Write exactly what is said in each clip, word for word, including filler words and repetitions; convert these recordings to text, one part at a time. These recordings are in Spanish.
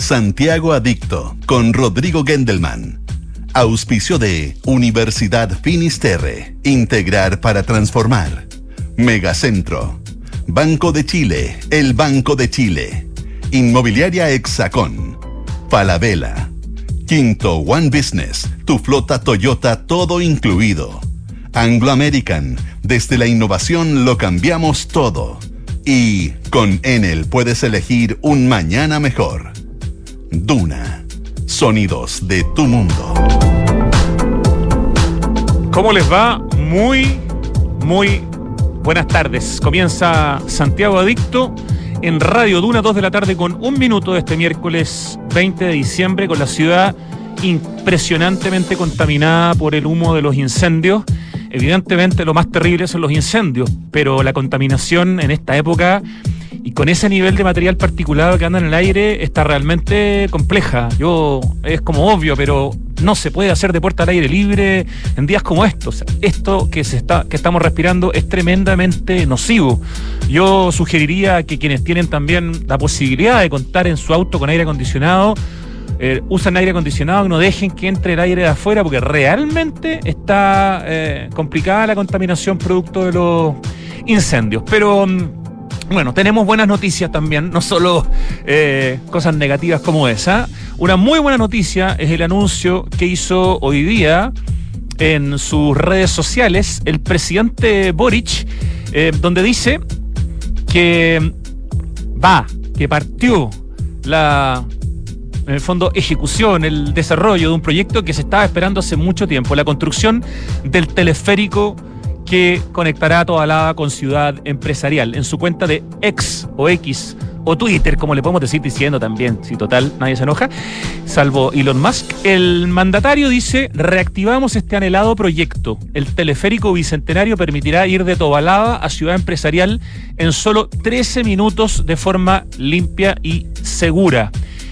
Santiago Adicto con Rodrigo Gendelman. Auspicio de Universidad Finisterre. Integrar para transformar. Megacentro. Banco de Chile. El Banco de Chile. Inmobiliaria Hexacón. Falabella. Quinto One Business. Tu flota Toyota todo incluido. Anglo American. Desde la innovación lo cambiamos todo. Y con Enel puedes elegir un mañana mejor. Duna. Sonidos de tu mundo. ¿Cómo les va? Muy, muy buenas tardes. Comienza Santiago Adicto en Radio Duna, dos de la tarde con un minuto de este miércoles veinte de diciembre, con la ciudad impresionantemente contaminada por el humo de los incendios. Evidentemente lo más terrible son los incendios, pero la contaminación en esta época y con ese nivel de material particulado que anda en el aire está realmente compleja. Yo, es como obvio, pero no se puede hacer deporte al aire libre en días como estos. Esto que se está, que estamos respirando es tremendamente nocivo. Yo sugeriría que quienes tienen también la posibilidad de contar en su auto con aire acondicionado, Eh, usan aire acondicionado y no dejen que entre el aire de afuera, porque realmente está eh, complicada la contaminación producto de los incendios. Pero bueno, tenemos buenas noticias también, no solo eh, cosas negativas como esa. Una muy buena noticia es el anuncio que hizo hoy día en sus redes sociales el presidente Boric, eh, donde dice que va, que partió la... en el fondo, ejecución, el desarrollo de un proyecto que se estaba esperando hace mucho tiempo, la construcción del teleférico que conectará Tobalaba con Ciudad Empresarial. En su cuenta de X o X o Twitter, como le podemos decir diciendo también, si total nadie se enoja, salvo Elon Musk, el mandatario dice: reactivamos este anhelado proyecto. El teleférico bicentenario permitirá ir de Tobalaba a Ciudad Empresarial en solo trece minutos de forma limpia y segura.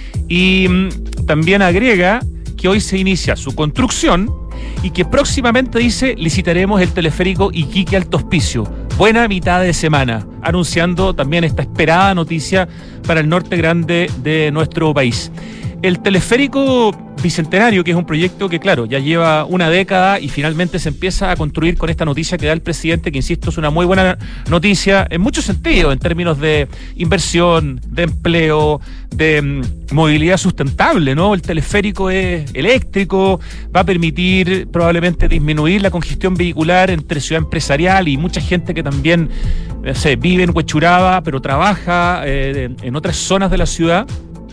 Y mmm, también agrega que hoy se inicia su construcción y que próximamente, dice, licitaremos el teleférico Iquique-Alto Hospicio. Buena mitad de semana, anunciando también esta esperada noticia para el norte grande de nuestro país. El teleférico bicentenario, que es un proyecto que, claro, ya lleva una década y finalmente se empieza a construir con esta noticia que da el presidente, que, insisto, es una muy buena noticia en muchos sentidos, en términos de inversión, de empleo, de mm, movilidad sustentable, ¿no? El teleférico es eléctrico, va a permitir probablemente disminuir la congestión vehicular entre Ciudad Empresarial y mucha gente que también no sé, vive en Huechuraba, pero trabaja eh, en otras zonas de la ciudad.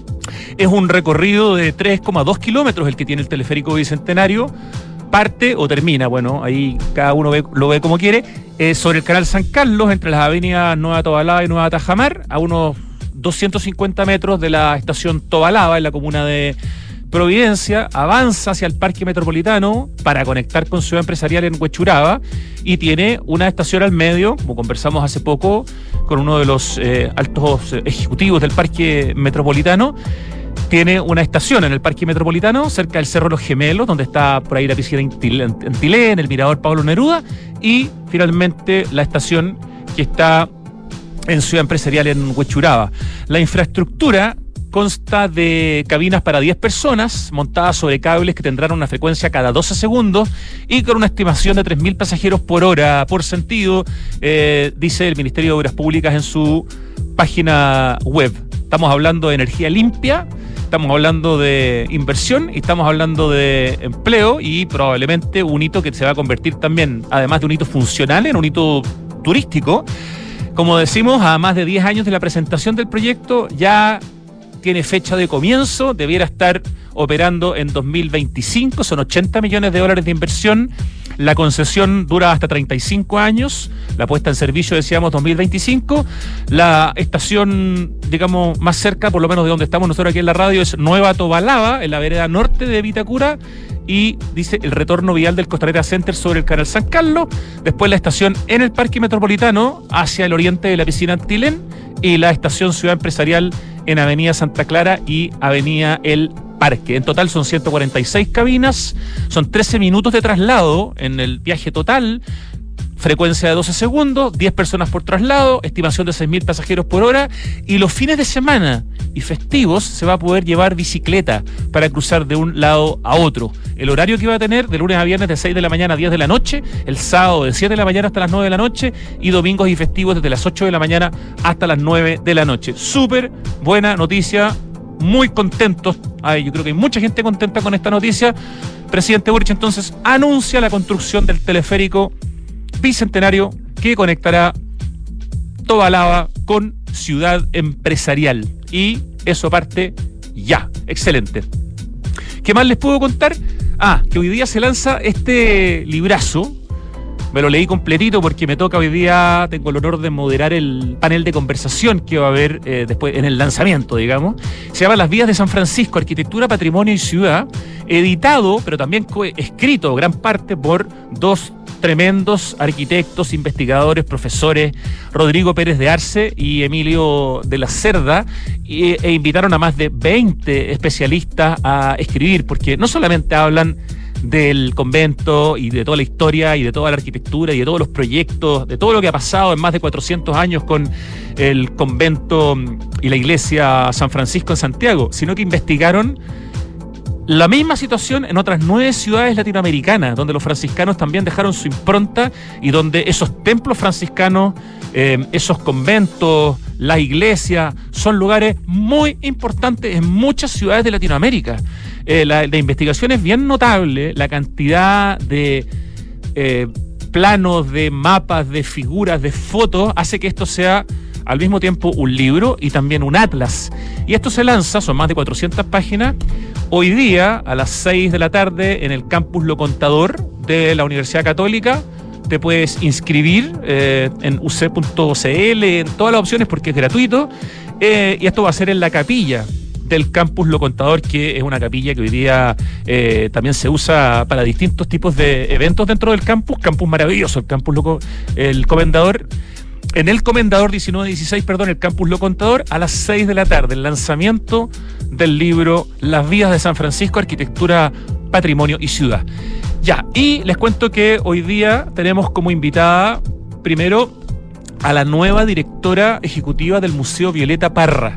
Es un recorrido de tres coma dos kilómetros el que tiene el teleférico bicentenario. Parte o termina, bueno, ahí cada uno ve, lo ve como quiere, eh, sobre el canal San Carlos, entre las avenidas Nueva Tobalaba y Nueva Tajamar, a unos doscientos cincuenta metros de la estación Tobalaba, en la comuna de Providencia. Avanza hacia el Parque Metropolitano para conectar con Ciudad Empresarial en Huechuraba y tiene una estación al medio, como conversamos hace poco con uno de los eh, altos ejecutivos del Parque Metropolitano. Tiene una estación en el Parque Metropolitano, cerca del Cerro Los Gemelos, donde está por ahí la piscina Antilén, el mirador Pablo Neruda, y finalmente la estación que está en Ciudad Empresarial en Huechuraba. La infraestructura consta de cabinas para diez personas, montadas sobre cables que tendrán una frecuencia cada doce segundos y con una estimación de tres mil pasajeros por hora, por sentido, eh, dice el Ministerio de Obras Públicas en su página web. Estamos hablando de energía limpia, estamos hablando de inversión y estamos hablando de empleo y probablemente un hito que se va a convertir también, además de un hito funcional, en un hito turístico. Como decimos, a más de diez años de la presentación del proyecto, ya tiene fecha de comienzo, debiera estar operando en dos mil veinticinco, son ochenta millones de dólares de inversión. La concesión dura hasta treinta y cinco años, la puesta en servicio, decíamos, dos mil veinticinco. La estación, digamos, más cerca, por lo menos de donde estamos nosotros aquí en la radio, es Nueva Tobalaba, en la vereda norte de Vitacura, y dice el retorno vial del Costanera Center sobre el canal San Carlos. Después la estación en el Parque Metropolitano hacia el oriente de la piscina Antilén y la estación Ciudad Empresarial en Avenida Santa Clara y Avenida El Parque. En total son ciento cuarenta y seis cabinas, son trece minutos de traslado en el viaje total. frecuencia de doce segundos, diez personas por traslado, estimación de seis mil pasajeros por hora, y los fines de semana y festivos se va a poder llevar bicicleta para cruzar de un lado a otro. El horario que va a tener de lunes a viernes de seis de la mañana a diez de la noche, el sábado de siete de la mañana hasta las nueve de la noche y domingos y festivos desde las ocho de la mañana hasta las nueve de la noche. Súper buena noticia, muy contentos. Ay, yo creo que hay mucha gente contenta con esta noticia. Presidente Boric entonces anuncia la construcción del teleférico bicentenario que conectará Tobalaba con Ciudad Empresarial. Y eso parte ya. Excelente. ¿Qué más les puedo contar? Ah, que hoy día se lanza este librazo. Me lo leí completito porque me toca hoy día, tengo el honor de moderar el panel de conversación que va a haber eh, después en el lanzamiento, digamos. Se llama Las Vías de San Francisco, Arquitectura, Patrimonio y Ciudad, editado, pero también escrito gran parte por dos tremendos arquitectos, investigadores, profesores, Rodrigo Pérez de Arce y Emilio de la Cerda, e, e invitaron a más de veinte especialistas a escribir, porque no solamente hablan del convento y de toda la historia y de toda la arquitectura y de todos los proyectos, de todo lo que ha pasado en más de cuatrocientos años con el convento y la iglesia San Francisco en Santiago, sino que investigaron la misma situación en otras nueve ciudades latinoamericanas, donde los franciscanos también dejaron su impronta y donde esos templos franciscanos, eh, esos conventos, las iglesias, son lugares muy importantes en muchas ciudades de Latinoamérica. Eh, la, la investigación es bien notable, la cantidad de eh, planos, de mapas, de figuras, de fotos, hace que esto sea al mismo tiempo un libro y también un atlas. Y esto se lanza, son más de cuatrocientas páginas, hoy día a las seis de la tarde en el Campus Lo Contador de la Universidad Católica. Te puedes inscribir eh, en u c punto c l, en todas las opciones porque es gratuito, eh, y esto va a ser en la capilla del Campus Lo Contador, que es una capilla que hoy día eh, también se usa para distintos tipos de eventos dentro del campus. Campus maravilloso, el Campus Lo, el Comendador. En el Comendador diecinueve dieciséis, perdón, el Campus Lo Contador, a las seis de la tarde, el lanzamiento del libro Las Vías de San Francisco, Arquitectura, Patrimonio y Ciudad. Ya, y les cuento que hoy día tenemos como invitada, primero, a la nueva directora ejecutiva del Museo Violeta Parra.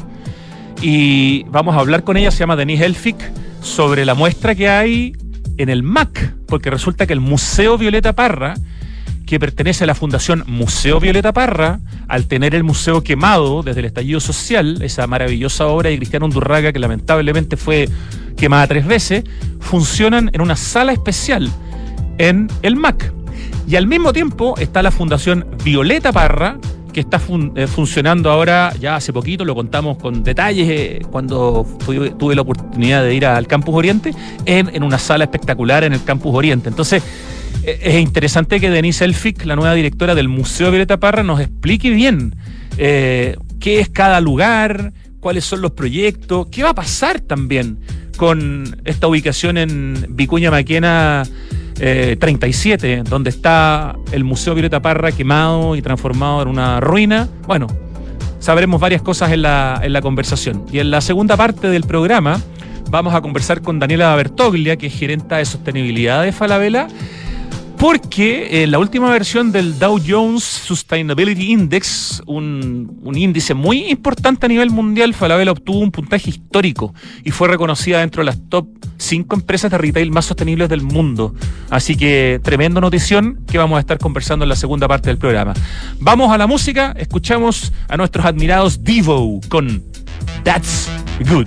Y vamos a hablar con ella, se llama Denise Elfick, sobre la muestra que hay en el M A C, porque resulta que el Museo Violeta Parra, que pertenece a la Fundación Museo Violeta Parra, al tener el museo quemado desde el estallido social, esa maravillosa obra de Cristiano Undurraga que lamentablemente fue quemada tres veces, funcionan en una sala especial en el M A C. Y al mismo tiempo está la Fundación Violeta Parra, que está fun- eh, funcionando ahora ya hace poquito, lo contamos con detalles eh, cuando fui, tuve la oportunidad de ir al Campus Oriente, en, en una sala espectacular en el Campus Oriente. Entonces, eh, es interesante que Denise Elfick, la nueva directora del Museo Violeta Parra, nos explique bien eh, qué es cada lugar, cuáles son los proyectos, qué va a pasar también con esta ubicación en Vicuña Maquena Eh, treinta y siete, donde está el Museo Violeta Parra quemado y transformado en una ruina. Bueno, sabremos varias cosas en la, en la conversación. Y en la segunda parte del programa vamos a conversar con Daniela Bertoglia, que es gerenta de sostenibilidad de Falabella, porque en la última versión del Dow Jones Sustainability Index, un, un índice muy importante a nivel mundial, Falabella obtuvo un puntaje histórico y fue reconocida dentro de las top cinco empresas de retail más sostenibles del mundo. Así que tremenda notición que vamos a estar conversando en la segunda parte del programa. Vamos a la música, escuchamos a nuestros admirados Devo con That's Good.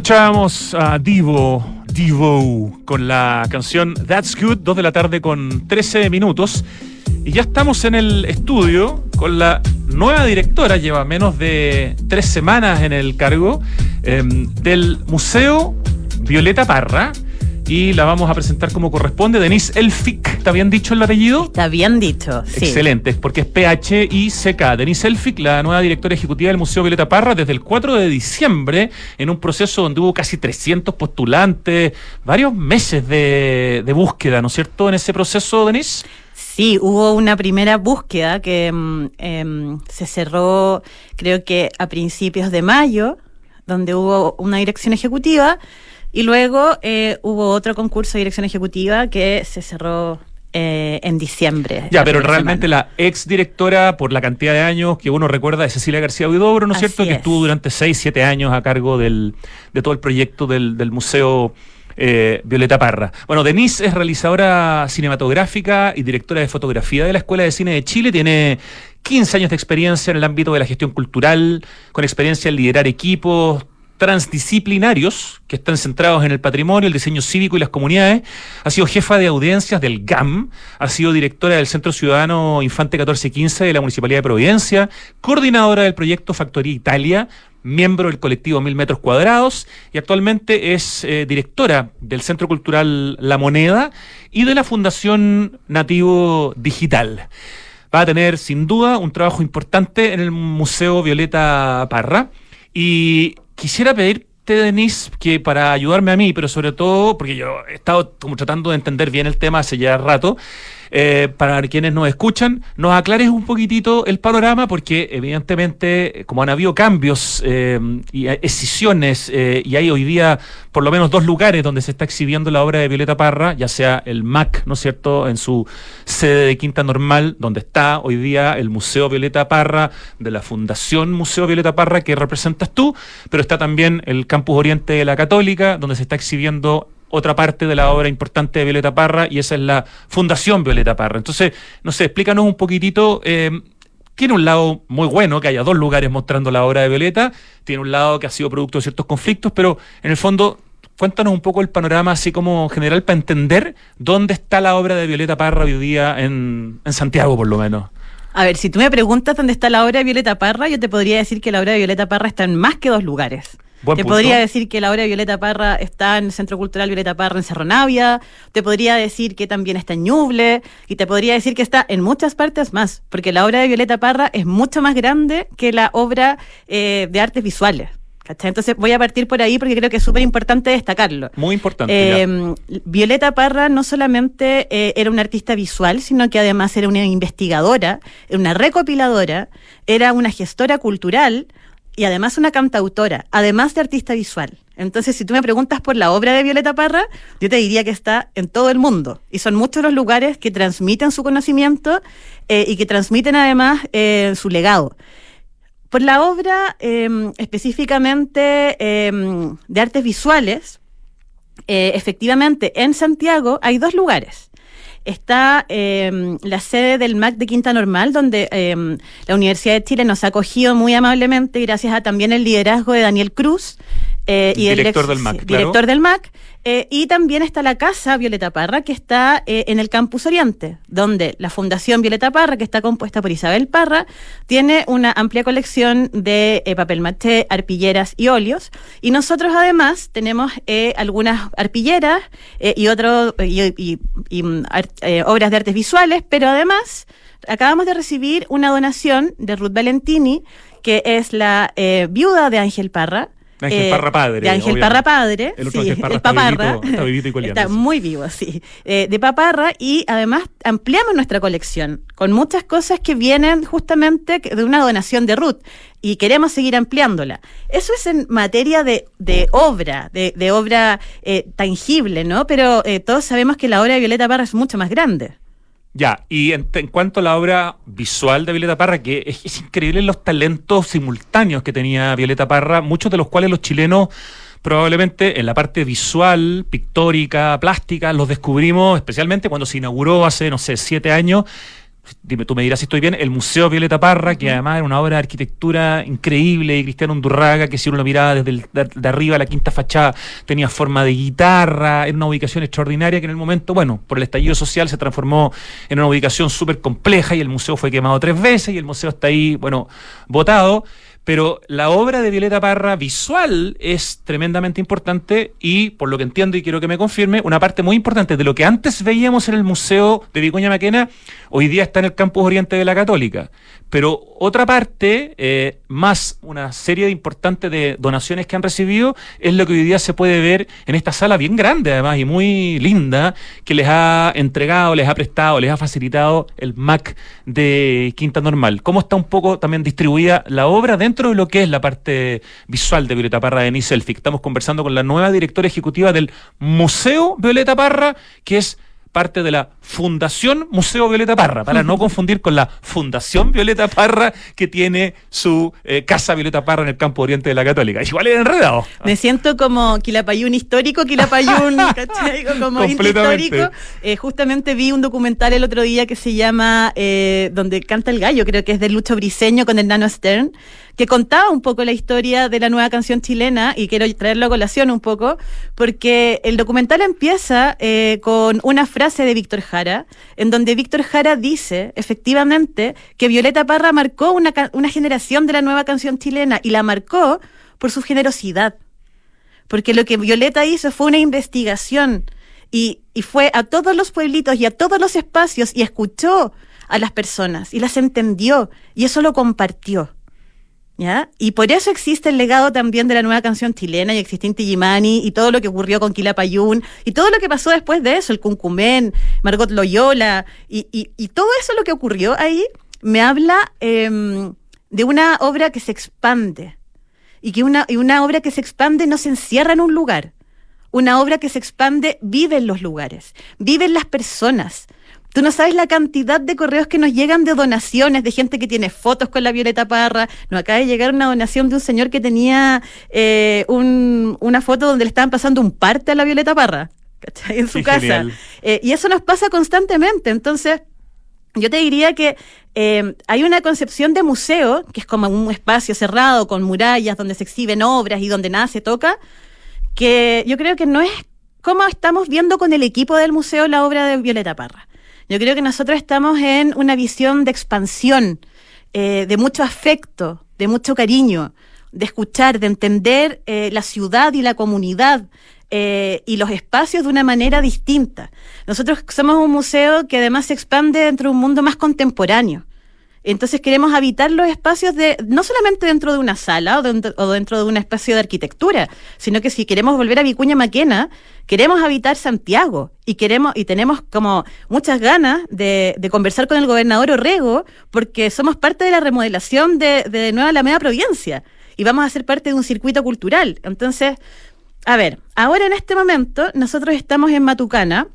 Escuchábamos a Divo, Divo, con la canción That's Good, dos de la tarde con trece minutos. Y ya estamos en el estudio con la nueva directora, lleva menos de tres semanas en el cargo, eh, del Museo Violeta Parra. Y la vamos a presentar como corresponde. Denise Elfick, ¿está bien dicho el apellido? Está bien dicho, sí. Excelente, porque es P H I C K. Denise Elfick, la nueva directora ejecutiva del Museo Violeta Parra, desde el cuatro de diciembre, en un proceso donde hubo casi trescientos postulantes, varios meses de, de búsqueda, ¿no es cierto?, en ese proceso, Denise. Sí, hubo una primera búsqueda que eh, se cerró, creo que a principios de mayo, donde hubo una dirección ejecutiva. Y luego eh, hubo otro concurso de dirección ejecutiva que se cerró eh, en diciembre. Ya, pero realmente semana. La ex directora, por la cantidad de años que uno recuerda, es Cecilia García Huidobro, ¿no es cierto? Así que es. Estuvo durante seis, siete años a cargo del, de todo el proyecto del, del Museo eh, Violeta Parra. Bueno, Denise es realizadora cinematográfica y directora de fotografía de la Escuela de Cine de Chile. Tiene quince años de experiencia en el ámbito de la gestión cultural, con experiencia en liderar equipos transdisciplinarios que están centrados en el patrimonio, el diseño cívico y las comunidades. Ha sido jefa de audiencias del G A M, ha sido directora del Centro Ciudadano Infante catorce quince de la Municipalidad de Providencia, coordinadora del proyecto Factoría Italia, miembro del colectivo Mil Metros Cuadrados, y actualmente es eh, directora del Centro Cultural La Moneda y de la Fundación Nativo Digital. Va a tener sin duda un trabajo importante en el Museo Violeta Parra. Y quisiera pedirte, Denise, que para ayudarme a mí, pero sobre todo, porque yo he estado como tratando de entender bien el tema hace ya rato, eh, para quienes nos escuchan, nos aclares un poquitito el panorama, porque evidentemente, como han habido cambios eh, y escisiones, eh, y hay hoy día por lo menos dos lugares donde se está exhibiendo la obra de Violeta Parra, ya sea el M A C, ¿no es cierto?, en su sede de Quinta Normal, donde está hoy día el Museo Violeta Parra, de la Fundación Museo Violeta Parra, que representas tú, pero está también el Campus Oriente de la Católica, donde se está exhibiendo otra parte de la obra importante de Violeta Parra, y esa es la Fundación Violeta Parra. Entonces, no sé, explícanos un poquitito. Eh, tiene un lado muy bueno que haya dos lugares mostrando la obra de Violeta, tiene un lado que ha sido producto de ciertos conflictos, pero en el fondo, cuéntanos un poco el panorama así como general para entender dónde está la obra de Violeta Parra hoy día en, en Santiago, por lo menos. A ver, si tú me preguntas dónde está la obra de Violeta Parra, yo te podría decir que la obra de Violeta Parra está en más que dos lugares. Buen te punto. podría decir que la obra de Violeta Parra está en el Centro Cultural Violeta Parra en Cerro Navia, te podría decir que también está en Ñuble, y te podría decir que está en muchas partes más, porque la obra de Violeta Parra es mucho más grande que la obra eh, de artes visuales. ¿Cachai? Entonces voy a partir por ahí porque creo que es súper importante destacarlo. Muy importante. Eh, Violeta Parra no solamente eh, era una artista visual, sino que además era una investigadora, una recopiladora, era una gestora cultural y además una cantautora, además de artista visual. Entonces, si tú me preguntas por la obra de Violeta Parra, yo te diría que está en todo el mundo. Y son muchos los lugares que transmiten su conocimiento eh, y que transmiten además eh, su legado. Por la obra eh, específicamente eh, de artes visuales, eh, efectivamente en Santiago hay dos lugares. Está eh, la sede del M A C de Quinta Normal, donde eh, la Universidad de Chile nos ha acogido muy amablemente gracias a también el liderazgo de Daniel Cruz. Eh, y director el ex, del M A C, sí, claro. Director del M A C. Eh, y también está la Casa Violeta Parra, que está eh, en el Campus Oriente, donde la Fundación Violeta Parra, que está compuesta por Isabel Parra, tiene una amplia colección de eh, papel maché, arpilleras y óleos. Y nosotros además tenemos eh, algunas arpilleras eh, y, otro, y, y, y art, eh, obras de artes visuales, pero además acabamos de recibir una donación de Ruth Valentini, que es la eh, viuda de Ángel Parra. De Ángel Parra padre. De Ángel obviamente. Parra padre. El otro sí, Ángel Parra el está Paparra. vivito, está vivito y coleando. Está muy vivo, sí. Eh, de Paparra, y además ampliamos nuestra colección con muchas cosas que vienen justamente de una donación de Ruth y queremos seguir ampliándola. Eso es en materia de, de obra, de, de obra eh, tangible, ¿no? Pero eh, todos sabemos que la obra de Violeta Parra es mucho más grande. Ya, y en, en cuanto a la obra visual de Violeta Parra, que es, es increíble los talentos simultáneos que tenía Violeta Parra, muchos de los cuales los chilenos probablemente en la parte visual, pictórica, plástica, los descubrimos especialmente cuando se inauguró hace, no sé, siete años, dime, tú me dirás si estoy bien, el Museo Violeta Parra, que además era una obra de arquitectura increíble, y Cristiano Undurraga, que si uno lo miraba desde el, de, de arriba, la quinta fachada tenía forma de guitarra, era una ubicación extraordinaria que en el momento, bueno, por el estallido social se transformó en una ubicación súper compleja, y el museo fue quemado tres veces, y el museo está ahí, bueno, botado. Pero la obra de Violeta Parra visual es tremendamente importante y, por lo que entiendo y quiero que me confirme, una parte muy importante de lo que antes veíamos en el Museo de Vicuña Maquena, hoy día está en el Campus Oriente de la Católica. Pero otra parte, eh, más una serie de importantes de donaciones que han recibido, es lo que hoy día se puede ver en esta sala bien grande además y muy linda, que les ha entregado, les ha prestado, les ha facilitado el M A C de Quinta Normal. ¿Cómo está un poco también distribuida la obra dentro de lo que es la parte visual de Violeta Parra de Denise Elfick? Estamos conversando con la nueva directora ejecutiva del Museo Violeta Parra, que es parte de la Fundación Museo Violeta Parra, para no confundir con la Fundación Violeta Parra, que tiene su eh, Casa Violeta Parra en el Campo Oriente de la Católica. Igual es enredado. Me siento como Quilapayún histórico, Quilapayún, ¿cachai? Como inti histórico. Eh, justamente vi un documental el otro día que se llama eh, Donde canta el gallo, creo que es de Lucho Briceño con el Nano Stern, que contaba un poco la historia de la nueva canción chilena, y quiero traerlo a colación un poco, porque el documental empieza eh, con una frase de Víctor Jara, en donde Víctor Jara dice, efectivamente, que Violeta Parra marcó una, una generación de la nueva canción chilena, y la marcó por su generosidad. Porque lo que Violeta hizo fue una investigación, y, y fue a todos los pueblitos y a todos los espacios, y escuchó a las personas, y las entendió, y eso lo compartió. ¿Ya? Y por eso existe el legado también de la nueva canción chilena, y existe Inti Illimani y todo lo que ocurrió con Quilapayún y todo lo que pasó después de eso, el Cuncumén, Margot Loyola y, y, y todo eso lo que ocurrió ahí me habla eh, de una obra que se expande, y que una, y una obra que se expande no se encierra en un lugar, una obra que se expande vive en los lugares, vive en las personas. Tú no sabes la cantidad de correos que nos llegan de donaciones, de gente que tiene fotos con la Violeta Parra. Nos acaba de llegar una donación de un señor que tenía eh, un, una foto donde le estaban pasando un parte a la Violeta Parra, ¿cachai? En su Qué casa. Eh, y eso nos pasa constantemente. Entonces, yo te diría que eh, hay una concepción de museo, que es como un espacio cerrado con murallas donde se exhiben obras y donde nada se toca, que yo creo que no es como estamos viendo con el equipo del museo la obra de Violeta Parra. Yo creo que nosotros estamos en una visión de expansión, eh, de mucho afecto, de mucho cariño, de escuchar, de entender eh, la ciudad y la comunidad eh, y los espacios de una manera distinta. Nosotros somos un museo que además se expande dentro de un mundo más contemporáneo. Entonces queremos habitar los espacios de no solamente dentro de una sala o dentro, o dentro de un espacio de arquitectura, sino que si queremos volver a Vicuña Maquena, queremos habitar Santiago y queremos y tenemos como muchas ganas de, de conversar con el gobernador Orrego, porque somos parte de la remodelación de, de Nueva Alameda Providencia y vamos a ser parte de un circuito cultural. Entonces, a ver, ahora en este momento nosotros estamos en Matucana,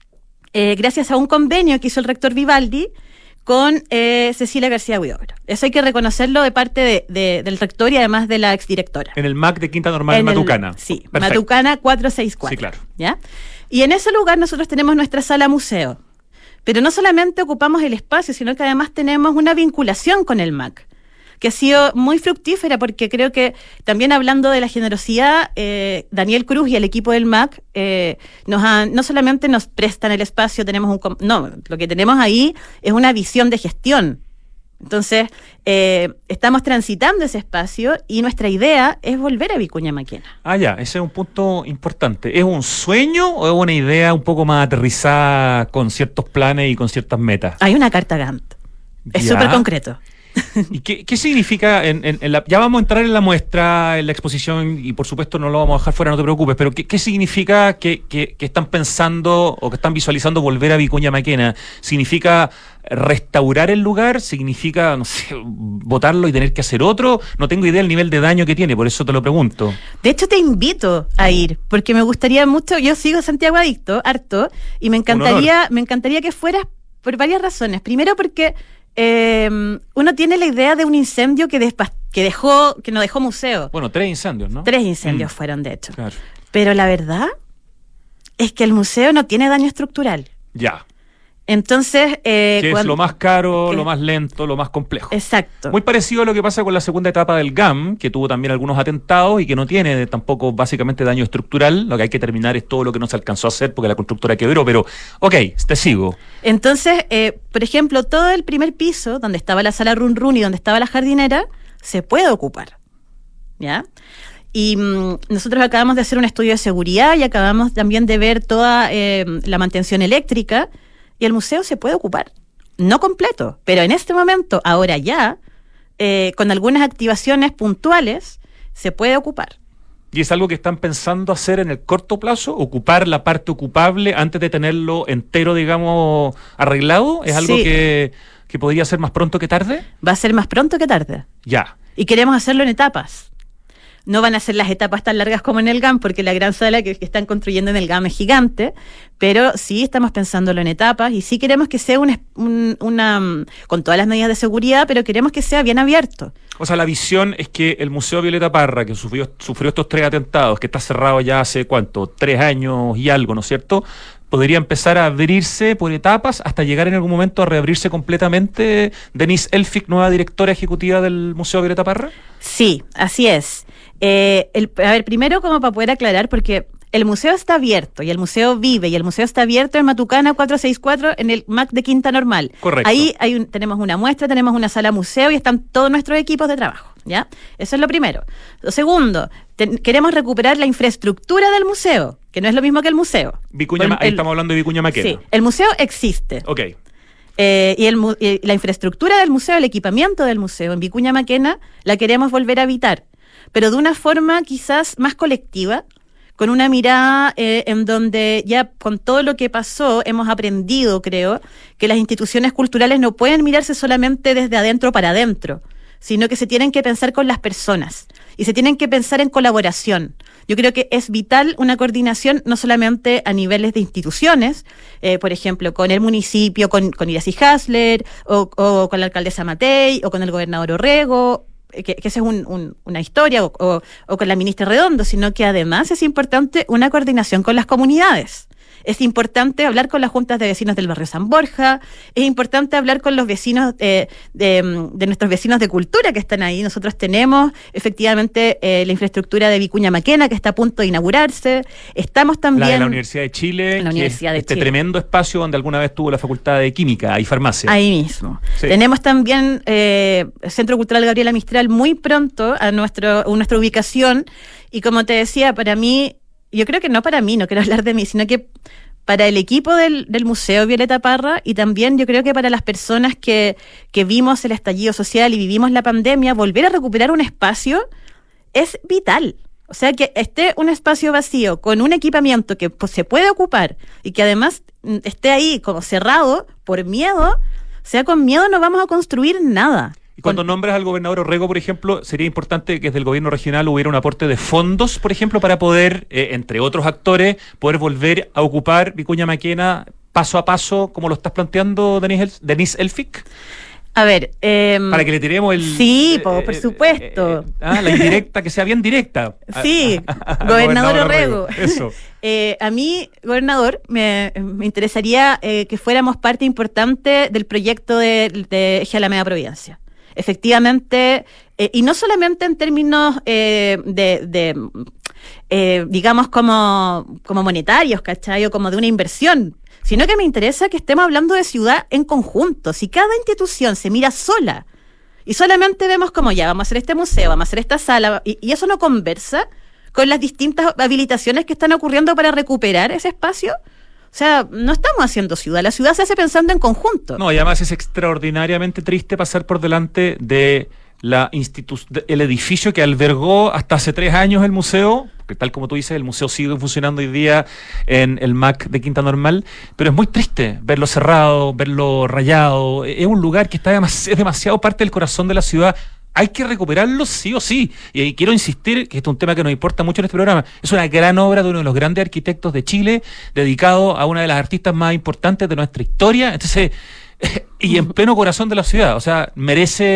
eh, gracias a un convenio que hizo el rector Vivaldi con eh, Cecilia García Huidobro. Eso hay que reconocerlo de parte de, de, del rector y además de la exdirectora. En el M A C de Quinta Normal, en Matucana. El, sí, perfecto. Matucana cuatrocientos sesenta y cuatro. Sí, claro. ¿Ya? Y en ese lugar nosotros tenemos nuestra sala museo. Pero no solamente ocupamos el espacio, sino que además tenemos una vinculación con el M A C, que ha sido muy fructífera, porque creo que también hablando de la generosidad, eh, Daniel Cruz y el equipo del M A C eh, nos han, no solamente nos prestan el espacio, tenemos un no, lo que tenemos ahí es una visión de gestión. Entonces, eh, estamos transitando ese espacio y nuestra idea es volver a Vicuña Maquena. Ah, ya, ese es un punto importante. ¿Es un sueño o es una idea un poco más aterrizada con ciertos planes y con ciertas metas? Hay una carta Gantt. Es súper concreto. ¿Y qué, qué significa? En, en, en la, ya vamos a entrar en la muestra, en la exposición, y por supuesto no lo vamos a dejar fuera, no te preocupes, pero ¿qué, qué significa que, que, que están pensando o que están visualizando volver a Vicuña Maquena? ¿Significa restaurar el lugar? ¿Significa, no sé, botarlo y tener que hacer otro? No tengo idea del nivel de daño que tiene, por eso te lo pregunto. De hecho, te invito a ir, porque me gustaría mucho, yo sigo Santiago Adicto, harto, y me encantaría, me encantaría que fueras por varias razones. Primero porque Eh, uno tiene la idea de un incendio que, despa- que dejó, que no dejó museo. Bueno, tres incendios, ¿no? Tres incendios mm. fueron, de hecho. Claro. Pero la verdad es que el museo no tiene daño estructural. Ya. Entonces... Eh, que cuando, es lo más caro, que, lo más lento, lo más complejo. Exacto. Muy parecido a lo que pasa con la segunda etapa del G A M, que tuvo también algunos atentados y que no tiene tampoco básicamente daño estructural. Lo que hay que terminar es todo lo que no se alcanzó a hacer porque la constructora quebró, pero ok, te sigo. Entonces, eh, por ejemplo, todo el primer piso, donde estaba la sala Run Run y donde estaba la jardinera, se puede ocupar, ¿ya? Y mmm, nosotros acabamos de hacer un estudio de seguridad y acabamos también de ver toda eh, la mantención eléctrica, y el museo se puede ocupar, no completo, pero en este momento, ahora ya, eh, con algunas activaciones puntuales, se puede ocupar. ¿Y es algo que están pensando hacer en el corto plazo? ¿Ocupar la parte ocupable antes de tenerlo entero, digamos, arreglado? ¿Es algo sí. que, que podría ser más pronto que tarde? Va a ser más pronto que tarde. Ya. Y queremos hacerlo en etapas. No van a ser las etapas tan largas como en el G A M, porque la gran sala que, que están construyendo en el G A M es gigante, pero sí estamos pensándolo en etapas y sí queremos que sea un, un, una, con todas las medidas de seguridad, pero queremos que sea bien abierto. O sea, la visión es que el Museo Violeta Parra, que sufrió, sufrió estos tres atentados, que está cerrado ya hace, ¿cuánto? Tres años y algo, ¿no es cierto?, podría empezar a abrirse por etapas hasta llegar en algún momento a reabrirse completamente. Denise Elfick, nueva directora ejecutiva del Museo Violeta Parra. Sí, así es. Eh, el, a ver, primero como para poder aclarar, porque el museo está abierto y el museo vive y el museo está abierto en Matucana cuatrocientos sesenta y cuatro en el M A C de Quinta Normal. Correcto. Ahí hay un, tenemos una muestra, tenemos una sala museo y están todos nuestros equipos de trabajo, ¿ya? Eso es lo primero. Lo segundo, ten, queremos recuperar la infraestructura del museo, que no es lo mismo que el museo. Vicuña, el, ahí estamos hablando de Vicuña Maquena. Sí, el museo existe. Ok. Eh, y, el, y la infraestructura del museo, el equipamiento del museo en Vicuña Maquena, la queremos volver a habitar, pero de una forma quizás más colectiva, con una mirada eh, en donde ya con todo lo que pasó hemos aprendido, creo, que las instituciones culturales no pueden mirarse solamente desde adentro para adentro, sino que se tienen que pensar con las personas y se tienen que pensar en colaboración. Yo creo que es vital una coordinación no solamente a niveles de instituciones, eh, por ejemplo, con el municipio, con, con Iracy Hasler, o, o con la alcaldesa Matei, o con el gobernador Orrego, que, que esa es un, un, una historia, o, o, o con la ministra Redondo, sino que además es importante una coordinación con las comunidades. Es importante hablar con las juntas de vecinos del barrio San Borja, es importante hablar con los vecinos eh, de, de nuestros vecinos de cultura que están ahí. Nosotros tenemos efectivamente eh, la infraestructura de Vicuña Maquena que está a punto de inaugurarse. Estamos también... La de la Universidad de Chile, la Universidad de este Chile. Tremendo espacio donde alguna vez tuvo la Facultad de Química y Farmacia. Ahí mismo. Sí. Tenemos también eh, el Centro Cultural Gabriela Mistral muy pronto a, nuestro, a nuestra ubicación y como te decía, para mí... Yo creo que no para mí, no quiero hablar de mí, sino que para el equipo del, del Museo Violeta Parra y también yo creo que para las personas que, que vimos el estallido social y vivimos la pandemia, volver a recuperar un espacio es vital. O sea, que esté un espacio vacío con un equipamiento que pues, se puede ocupar y que además esté ahí como cerrado por miedo, o sea, con miedo no vamos a construir nada. Y cuando con... nombres al gobernador Orrego, por ejemplo, sería importante que desde el gobierno regional hubiera un aporte de fondos, por ejemplo, para poder, eh, entre otros actores, poder volver a ocupar Vicuña Maquena paso a paso, como lo estás planteando, Denise, Denise Elfick. A ver... Eh, para que le tiremos el... Sí, eh, por, por eh, supuesto. Eh, eh, ah, la indirecta, que sea bien directa. Sí, a, a, a, gobernador Orrego. Orrego. Eso. eh, a mí, gobernador, me, me interesaría eh, que fuéramos parte importante del proyecto de, de Eje Alameda Providencia. Efectivamente, eh, y no solamente en términos eh, de, de eh, digamos, como, como monetarios, ¿cachai? O como de una inversión, sino que me interesa que estemos hablando de ciudad en conjunto. Si cada institución se mira sola y solamente vemos como ya, vamos a hacer este museo, vamos a hacer esta sala, y, y eso no conversa con las distintas habilitaciones que están ocurriendo para recuperar ese espacio. O sea, no estamos haciendo ciudad, la ciudad se hace pensando en conjunto. No, y además es extraordinariamente triste pasar por delante de la institu- de, el edificio que albergó hasta hace tres años el museo, porque tal como tú dices, el museo sigue funcionando hoy día en el M A C de Quinta Normal, pero es muy triste verlo cerrado, verlo rayado. Es un lugar que está demas- es demasiado parte del corazón de la ciudad. Hay que recuperarlo sí o sí. Y, y quiero insistir que este es un tema que nos importa mucho en este programa. Es una gran obra de uno de los grandes arquitectos de Chile, dedicado a una de las artistas más importantes de nuestra historia. Entonces, y en pleno corazón de la ciudad. O sea, merece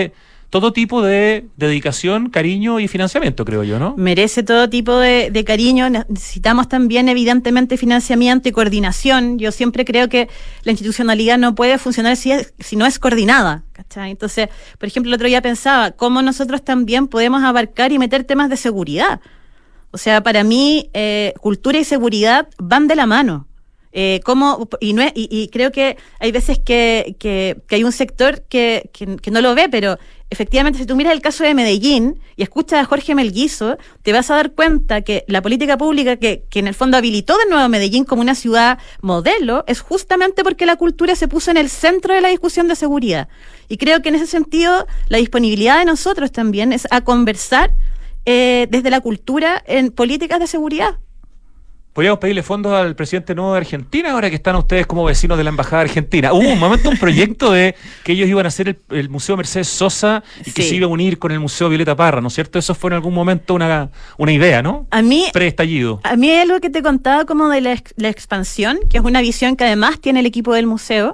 todo tipo de dedicación, cariño y financiamiento, creo yo, ¿no? Merece todo tipo de, de cariño. Necesitamos también, evidentemente, financiamiento y coordinación. Yo siempre creo que la institucionalidad no puede funcionar si, es, si no es coordinada, ¿cachai? Entonces, por ejemplo, el otro día pensaba cómo nosotros también podemos abarcar y meter temas de seguridad. O sea, para mí, eh, cultura y seguridad van de la mano. Eh, cómo, y, no es, y, y creo que hay veces que, que, que hay un sector que, que, que no lo ve, pero efectivamente, si tú miras el caso de Medellín y escuchas a Jorge Melguizo, te vas a dar cuenta que la política pública que, que en el fondo habilitó de nuevo a Medellín como una ciudad modelo es justamente porque la cultura se puso en el centro de la discusión de seguridad. Y creo que en ese sentido la disponibilidad de nosotros también es a conversar eh, desde la cultura en políticas de seguridad. Podríamos pedirle fondos al presidente nuevo de Argentina, ahora que están ustedes como vecinos de la Embajada Argentina. Hubo un momento, un proyecto de que ellos iban a hacer el, el Museo Mercedes Sosa y sí. que se iba a unir con el Museo Violeta Parra, ¿no es cierto? Eso fue en algún momento una, una idea, ¿no? A mí, Preestallido. A mí hay algo que te contaba como de la, ex, la expansión, que es una visión que además tiene el equipo del museo,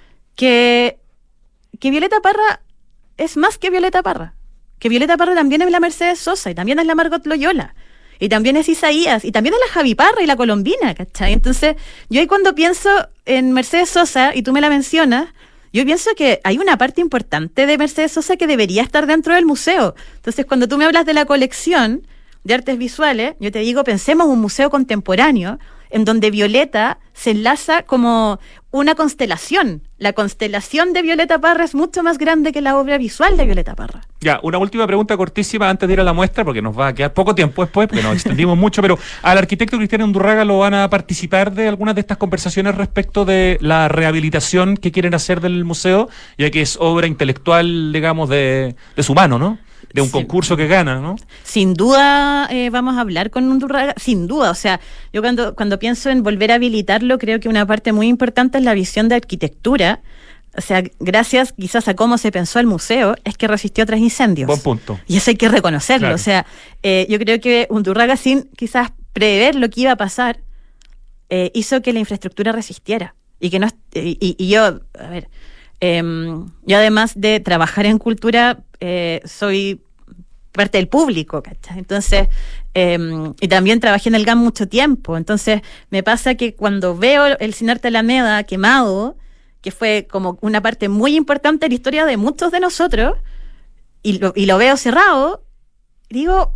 que, que Violeta Parra es más que Violeta Parra. Que Violeta Parra también es la Mercedes Sosa y también es la Margot Loyola. Y también es Isaías, y también es la Javi Parra y la Colombina, ¿cachai? Entonces, yo ahí cuando pienso en Mercedes Sosa, y tú me la mencionas, yo pienso que hay una parte importante de Mercedes Sosa que debería estar dentro del museo. Entonces, cuando tú me hablas de la colección de artes visuales, yo te digo, pensemos un museo contemporáneo, en donde Violeta se enlaza como una constelación. La constelación de Violeta Parra es mucho más grande que la obra visual de Violeta Parra. Ya, una última pregunta cortísima antes de ir a la muestra, porque nos va a quedar poco tiempo después, porque nos extendimos mucho, pero al arquitecto Cristian Undurraga lo van a participar de algunas de estas conversaciones respecto de la rehabilitación que quieren hacer del museo, ya que es obra intelectual, digamos, de, de su mano, ¿no? De un sí. concurso que gana, ¿no? Sin duda eh, vamos a hablar con Undurraga, sin duda. O sea, yo cuando, cuando pienso en volver a habilitarlo, creo que una parte muy importante es la visión de arquitectura. O sea, gracias quizás a cómo se pensó el museo, es que resistió tras incendios. Buen punto. Y eso hay que reconocerlo. Claro. O sea, eh, yo creo que Undurraga, sin quizás prever lo que iba a pasar, eh, hizo que la infraestructura resistiera. Y que no eh, y, y yo, a ver... Eh, yo además de trabajar en cultura, eh, soy parte del público, ¿cachai? Entonces, eh, y también trabajé en el G A M mucho tiempo, entonces me pasa que cuando veo el Cinearte Alameda quemado, que fue como una parte muy importante de la historia de muchos de nosotros, y lo, y lo veo cerrado, digo...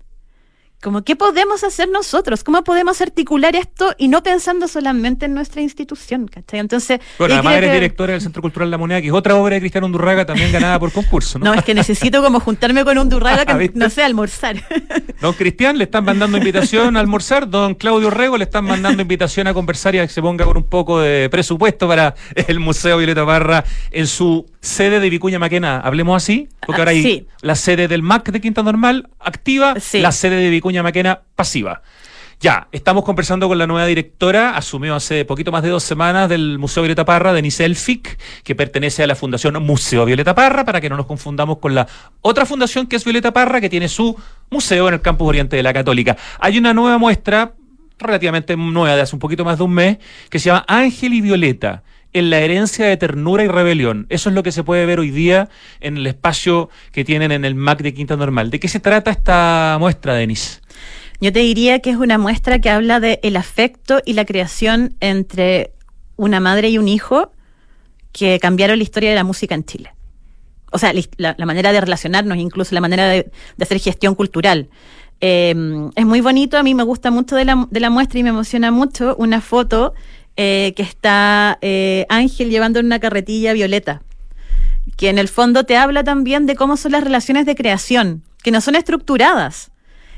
Como, ¿qué podemos hacer nosotros? ¿Cómo podemos articular esto y no pensando solamente en nuestra institución? ¿Cachai? Entonces, bueno, además eres que... directora del Centro Cultural La Moneda, que es otra obra de Cristian Undurraga también ganada por concurso, ¿no? No, es que necesito como juntarme con Undurraga, que no sé, almorzar. Don Cristian le están mandando invitación a almorzar, don Claudio Rego le están mandando invitación a conversar y a que se ponga con un poco de presupuesto para el Museo Violeta Parra en su sede de Vicuña Maquena. Hablemos así, porque ahora hay sí. la sede del M A C de Quinta Normal activa, sí. la sede de Vicuña Maquena pasiva. Ya, estamos conversando con la nueva directora, asumió hace poquito más de dos semanas, del Museo Violeta Parra, Denise Elfic, que pertenece a la Fundación Museo Violeta Parra, para que no nos confundamos con la otra fundación que es Violeta Parra, que tiene su museo en el Campus Oriente de la Católica. Hay una nueva muestra, relativamente nueva, de hace un poquito más de un mes, que se llama Ángel y Violeta, en la herencia de ternura y rebelión. Eso es lo que se puede ver hoy día en el espacio que tienen en el M A C de Quinta Normal. ¿De qué se trata esta muestra, Denise? Yo te diría que es una muestra que habla de el afecto y la creación entre una madre y un hijo que cambiaron la historia de la música en Chile. O sea, la, la manera de relacionarnos, incluso la manera de, de hacer gestión cultural. Eh, es muy bonito, a mí me gusta mucho de la, de la muestra y me emociona mucho una foto eh, que está eh, Ángel llevando en una carretilla Violeta, que en el fondo te habla también de cómo son las relaciones de creación, que no son estructuradas.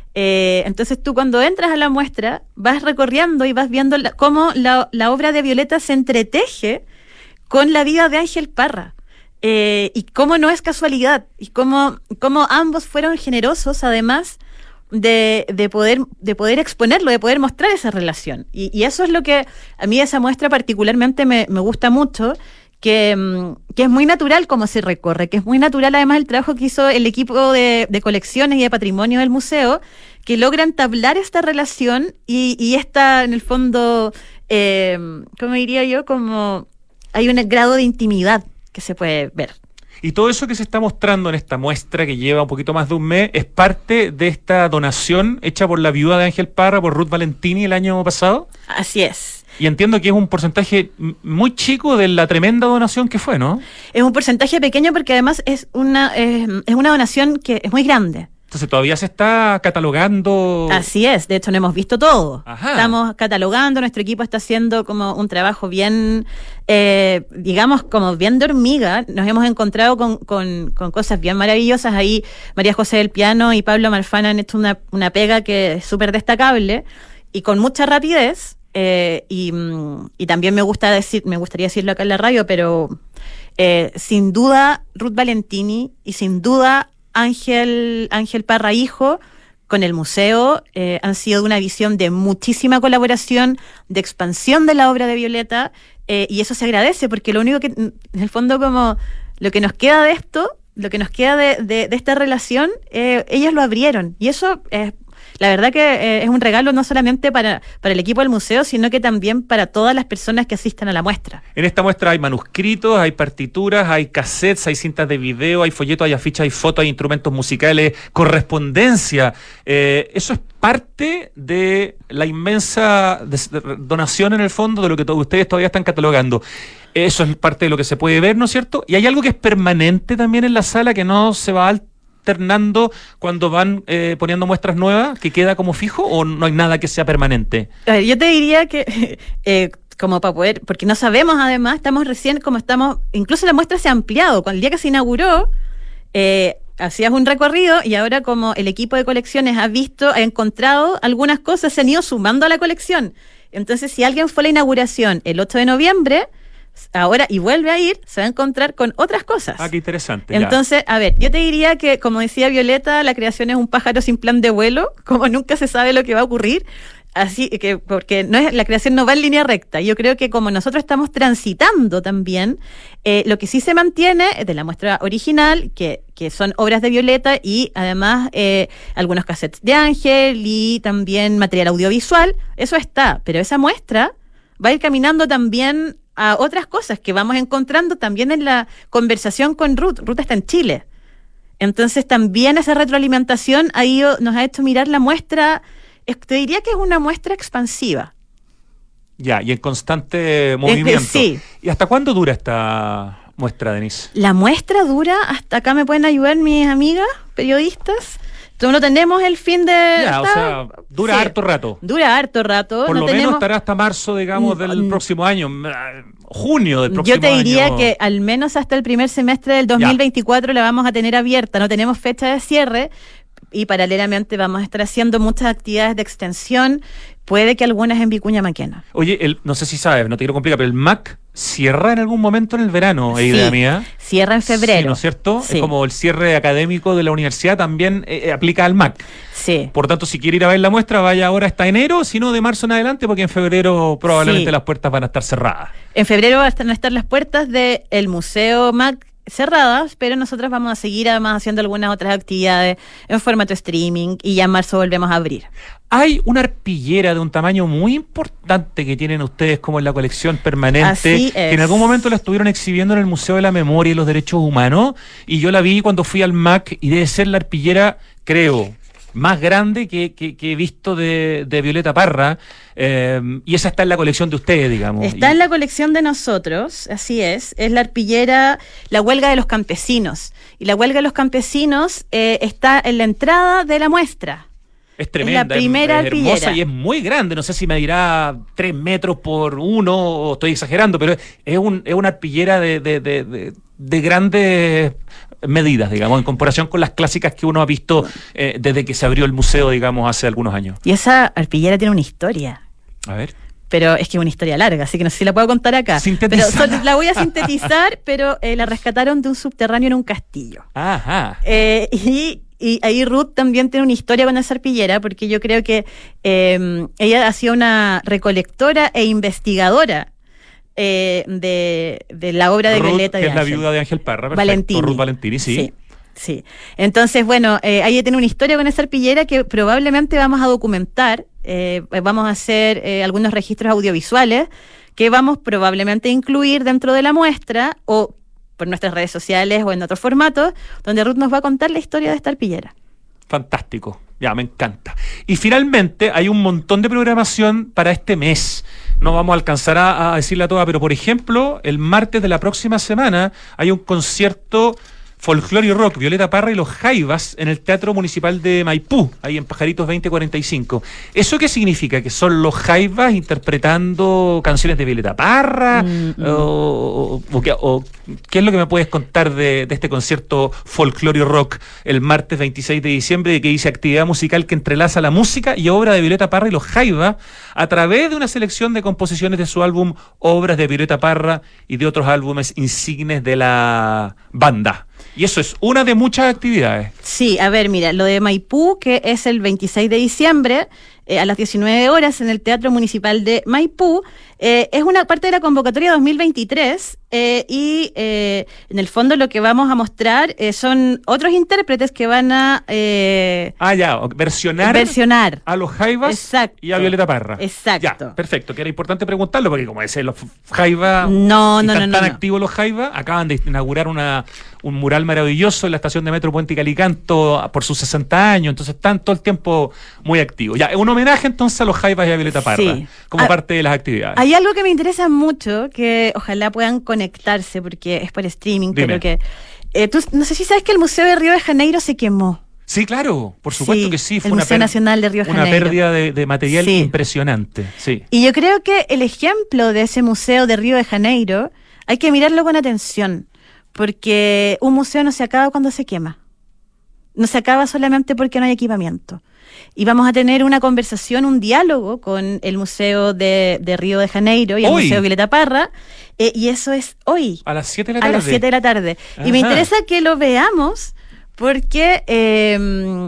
Eh, entonces tú cuando entras a la muestra vas recorriendo y vas viendo la, cómo la, la obra de Violeta se entreteje con la vida de Ángel Parra, eh, y cómo no es casualidad, y cómo, cómo ambos fueron generosos además de, de, poder, de poder exponerlo, de poder mostrar esa relación. Y, y eso es lo que a mí esa muestra particularmente me, me gusta mucho, que, que es muy natural cómo se recorre, que es muy natural además el trabajo que hizo el equipo de, de colecciones y de patrimonio del museo, que logra entablar esta relación y, y esta, en el fondo, eh, ¿cómo diría yo? Como hay un grado de intimidad que se puede ver. Y todo eso que se está mostrando en esta muestra, que lleva un poquito más de un mes, es parte de esta donación hecha por la viuda de Ángel Parra, por Ruth Valentini, el año pasado. Así es. Y entiendo que es un porcentaje muy chico de la tremenda donación que fue, ¿no? Es un porcentaje pequeño porque además es una, eh, es una donación que es muy grande. Entonces todavía se está catalogando. Así es, de hecho no hemos visto todo. Ajá. Estamos catalogando, nuestro equipo está haciendo como un trabajo bien, eh, digamos, como bien de hormiga. Nos hemos encontrado con, con, con cosas bien maravillosas. Ahí María José del Piano y Pablo Marfana han hecho una, una pega que es súper destacable y con mucha rapidez. Eh, y, y también me gusta decir, me gustaría decirlo acá en la radio, pero eh, sin duda Ruth Valentini y sin duda Ángel, Ángel Parra hijo con el museo eh, han sido de una visión de muchísima colaboración, de expansión de la obra de Violeta, eh, y eso se agradece porque lo único que, en el fondo, como lo que nos queda de esto, lo que nos queda de, de, de esta relación, eh, ellos lo abrieron, y eso es... La verdad que eh, es un regalo no solamente para, para el equipo del museo, sino que también para todas las personas que asistan a la muestra. En esta muestra hay manuscritos, hay partituras, hay cassettes, hay cintas de video, hay folletos, hay afiches, hay fotos, hay instrumentos musicales, correspondencia. Eh, eso es parte de la inmensa donación, en el fondo, de lo que to- ustedes todavía están catalogando. Eso es parte de lo que se puede ver, ¿no es cierto? Y hay algo que es permanente también en la sala, que no se va a alternando cuando van eh, poniendo muestras nuevas, que queda como fijo, o no hay nada que sea permanente. A ver, yo te diría que eh, como para poder, porque no sabemos, además, estamos recién como estamos, incluso la muestra se ha ampliado, cuando el día que se inauguró eh, hacías un recorrido y ahora como el equipo de colecciones ha visto, ha encontrado algunas cosas, se han ido sumando a la colección. Entonces, si alguien fue a la inauguración el ocho de noviembre, ahora y vuelve a ir, se va a encontrar con otras cosas. Ah, qué interesante. Entonces, ya. a ver, yo te diría que, como decía Violeta, la creación es un pájaro sin plan de vuelo, como nunca se sabe lo que va a ocurrir, así que, porque no es, la creación no va en línea recta. Yo creo que como nosotros estamos transitando también, eh, lo que sí se mantiene de la muestra original, que, que son obras de Violeta y además eh, algunos cassettes de Ángel y también material audiovisual, eso está, pero esa muestra va a ir caminando también a otras cosas que vamos encontrando también en la conversación con Ruth. Ruth está en Chile. Entonces también esa retroalimentación ha ido, nos ha hecho mirar la muestra, te diría que es una muestra expansiva. Ya, y en constante movimiento. Es que, sí. ¿Y hasta cuándo dura esta muestra, Denise? La muestra dura, hasta acá me pueden ayudar mis amigas periodistas. No tenemos el fin de... Ya, está, o sea, dura sí, harto rato. Dura harto rato. Por no lo tenemos, menos estará hasta marzo, digamos, del mm, próximo año, junio del próximo año. Yo te diría año. que al menos hasta el primer semestre del dos mil veinticuatro ya. La vamos a tener abierta. No tenemos fecha de cierre y paralelamente vamos a estar haciendo muchas actividades de extensión. Puede que algunas en Vicuña Maquena. Oye, el, no sé si sabes, no te quiero complicar, pero el M A C cierra en algún momento en el verano, ¿es sí, idea mía? Cierra en febrero. Sí, ¿no es cierto? Sí. Es como el cierre académico de la universidad también eh, aplica al M A C. Sí. Por tanto, si quiere ir a ver la muestra, vaya ahora hasta enero, sino de marzo en adelante, porque en febrero probablemente sí. las puertas van a estar cerradas. En febrero van a estar las puertas del Museo M A C cerradas, pero nosotros vamos a seguir además haciendo algunas otras actividades en formato streaming y ya en marzo volvemos a abrir. Hay una arpillera de un tamaño muy importante que tienen ustedes como en la colección permanente, Así es. que en algún momento la estuvieron exhibiendo en el Museo de la Memoria y los Derechos Humanos, y yo la vi cuando fui al M A C y debe ser la arpillera, creo, más grande que, que, que he visto de, de Violeta Parra, eh, y esa está en la colección de ustedes, digamos. Está y... en la colección de nosotros, así es, es la arpillera, la huelga de los campesinos, y la huelga de los campesinos eh, está en la entrada de la muestra. Es tremenda, es la primera es, es hermosa arpillera. Y es muy grande, no sé si me dirá tres metros por uno, o estoy exagerando, pero es, un, es una arpillera de, de, de, de, de grandes medidas, digamos, en comparación con las clásicas que uno ha visto eh, desde que se abrió el museo, digamos, hace algunos años. Y esa arpillera tiene una historia. A ver. Pero es que es una historia larga, así que no sé si la puedo contar acá. Pero solo, la voy a sintetizar, pero eh, la rescataron de un subterráneo en un castillo. Ajá. Eh, y, y ahí Ruth también tiene una historia con esa arpillera, porque yo creo que eh, ella ha sido una recolectora e investigadora Eh, de, de la obra de Ruth, Violeta de que es la Ángel. viuda de Ángel Parra, perfecto. Valentini. Ruth Valentini, sí. Sí, sí. Entonces, bueno, eh, ahí tiene una historia con esa arpillera que probablemente vamos a documentar, eh, vamos a hacer eh, algunos registros audiovisuales que vamos probablemente a incluir dentro de la muestra, o por nuestras redes sociales o en otros formatos, donde Ruth nos va a contar la historia de esta arpillera. Fantástico, ya, me encanta. Y finalmente hay un montón de programación para este mes. No vamos a alcanzar a, a decirla toda, pero por ejemplo, el martes de la próxima semana hay un concierto Folclore y Rock, Violeta Parra y los Jaivas en el Teatro Municipal de Maipú, ahí en Pajaritos veinte cuarenta y cinco. ¿Eso qué significa? ¿Que son los Jaivas interpretando canciones de Violeta Parra? Mm, mm. O, o, o, o ¿qué es lo que me puedes contar de, de este concierto Folclore y Rock el martes veintiséis de diciembre, que dice actividad musical que entrelaza la música y obra de Violeta Parra y los Jaivas a través de una selección de composiciones de su álbum Obras de Violeta Parra y de otros álbumes insignes de la banda? Y eso es una de muchas actividades. Sí, a ver, mira, lo de Maipú, que es el veintiséis de diciembre, eh, a las diecinueve horas en el Teatro Municipal de Maipú, eh, es una parte de la convocatoria dos mil veintitrés eh, y eh, en el fondo lo que vamos a mostrar eh, son otros intérpretes que van a... Eh, ah, ya, versionar, versionar a los Jaivas. Exacto. Y a Violeta Parra. Exacto. Ya, perfecto, que era importante preguntarlo porque como decía, los Jaivas... No, no, no, están no, tan no. activos los Jaivas, acaban de inaugurar una... un mural maravilloso en la estación de Metro Puente Calicanto por sus sesenta años, entonces están todo el tiempo muy activos. Ya, un homenaje entonces a los Jaivas y a Violeta Parra, sí, como ah, parte de las actividades. Hay algo que me interesa mucho, que ojalá puedan conectarse, porque es por streaming, Dime. pero que... Eh, tú, no sé si sabes que el Museo de Río de Janeiro se quemó. Sí, claro, por supuesto sí, que sí. Fue el una Museo Nacional de Río de Janeiro. Una pérdida de, de material sí. impresionante, sí. Y yo creo que el ejemplo de ese Museo de Río de Janeiro hay que mirarlo con atención, porque un museo no se acaba cuando se quema. No se acaba solamente porque no hay equipamiento. Y vamos a tener una conversación, un diálogo con el Museo de, de Río de Janeiro y el hoy. Museo Violeta Parra, eh, y eso es hoy. A las siete de la tarde. A las siete de la tarde. Ajá. Y me interesa que lo veamos porque eh,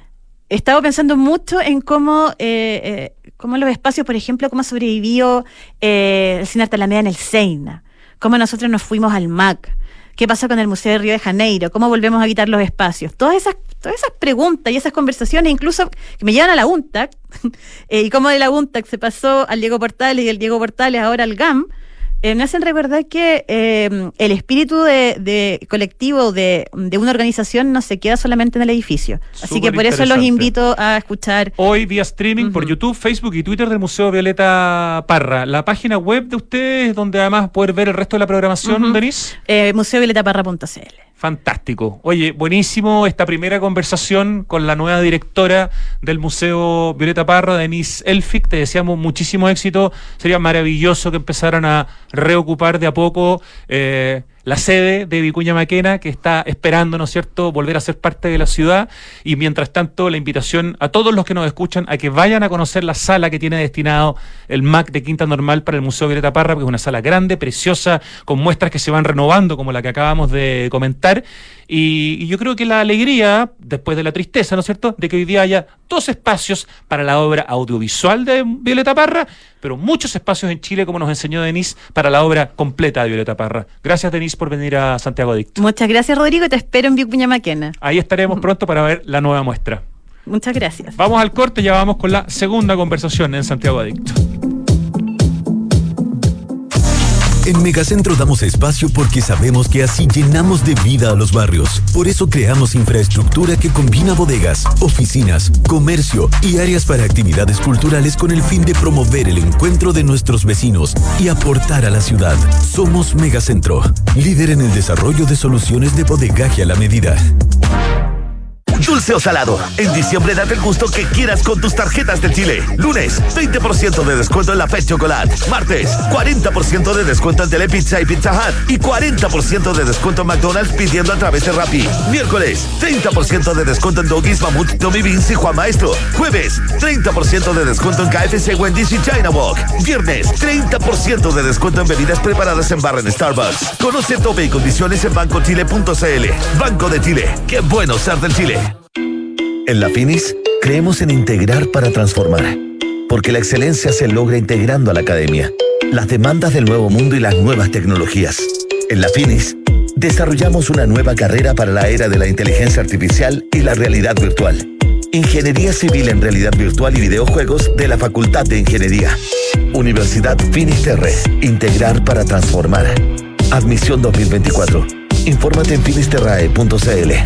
he estado pensando mucho en cómo, eh, eh, cómo los espacios, por ejemplo, cómo sobrevivió eh, el Cine Arte Alameda en el Seina, cómo nosotros nos fuimos al M A C, qué pasó con el Museo de Río de Janeiro, cómo volvemos a habitar los espacios. Todas esas, todas esas preguntas y esas conversaciones, incluso que me llevan a la U N T A C, eh, y cómo de la U N T A C se pasó al Diego Portales y el Diego Portales ahora al G A M, eh, me hacen recordar que eh, el espíritu de, de colectivo de, de una organización no se queda solamente en el edificio. Así que por eso los invito a escuchar. Hoy vía streaming uh-huh. por YouTube, Facebook y Twitter del Museo Violeta Parra. La página web de ustedes, donde además poder ver el resto de la programación, uh-huh. Denise. Eh, museo violeta parra punto c l. Fantástico. Oye, buenísimo esta primera conversación con la nueva directora del Museo Violeta Parra, Denise Elfick. Te deseamos muchísimo éxito. Sería maravilloso que empezaran a reocupar de a poco eh, la sede de Vicuña Maquena, que está esperando, ¿no es cierto?, volver a ser parte de la ciudad. Y mientras tanto, la invitación a todos los que nos escuchan a que vayan a conocer la sala que tiene destinado el M A C de Quinta Normal para el Museo Violeta Parra, porque es una sala grande, preciosa, con muestras que se van renovando, como la que acabamos de comentar. Y, y yo creo que la alegría, después de la tristeza, ¿no es cierto?, de que hoy día haya dos espacios para la obra audiovisual de Violeta Parra, pero muchos espacios en Chile, como nos enseñó Denise, para la obra completa de Violeta Parra. Gracias, Denise, por venir a Santiago Adicto. Muchas gracias, Rodrigo, y te espero en Vicuña Maquena. Ahí estaremos pronto para ver la nueva muestra. Muchas gracias. Vamos al corte, ya vamos con la segunda conversación en Santiago Adicto. En Megacentro damos espacio porque sabemos que así llenamos de vida a los barrios. Por eso creamos infraestructura que combina bodegas, oficinas, comercio y áreas para actividades culturales con el fin de promover el encuentro de nuestros vecinos y aportar a la ciudad. Somos Megacentro, líder en el desarrollo de soluciones de bodegaje a la medida. Dulce o salado, en diciembre date el gusto que quieras con tus tarjetas de Chile. Lunes, veinte por ciento de descuento en la Pet Chocolate. Martes, cuarenta por ciento de descuento en Telepizza y Pizza Hut. Y cuarenta por ciento de descuento en McDonald's pidiendo a través de Rappi. Miércoles, treinta por ciento de descuento en Doggies, Mamut, Tommy Beans y Juan Maestro. Jueves, treinta por ciento de descuento en K F C, Wendy's y China Walk. Viernes, treinta por ciento de descuento en bebidas preparadas en barra en Starbucks. Conoce tope y condiciones en banco chile punto c l. Banco de Chile, qué bueno ser del Chile. En la Finis, creemos en integrar para transformar, porque la excelencia se logra integrando a la academia, las demandas del nuevo mundo y las nuevas tecnologías. En la Finis, desarrollamos una nueva carrera para la era de la inteligencia artificial y la realidad virtual. Ingeniería Civil en Realidad Virtual y Videojuegos de la Facultad de Ingeniería. Universidad Finisterre, integrar para transformar. Admisión dos mil veinticuatro. Infórmate en finisterrae punto c l.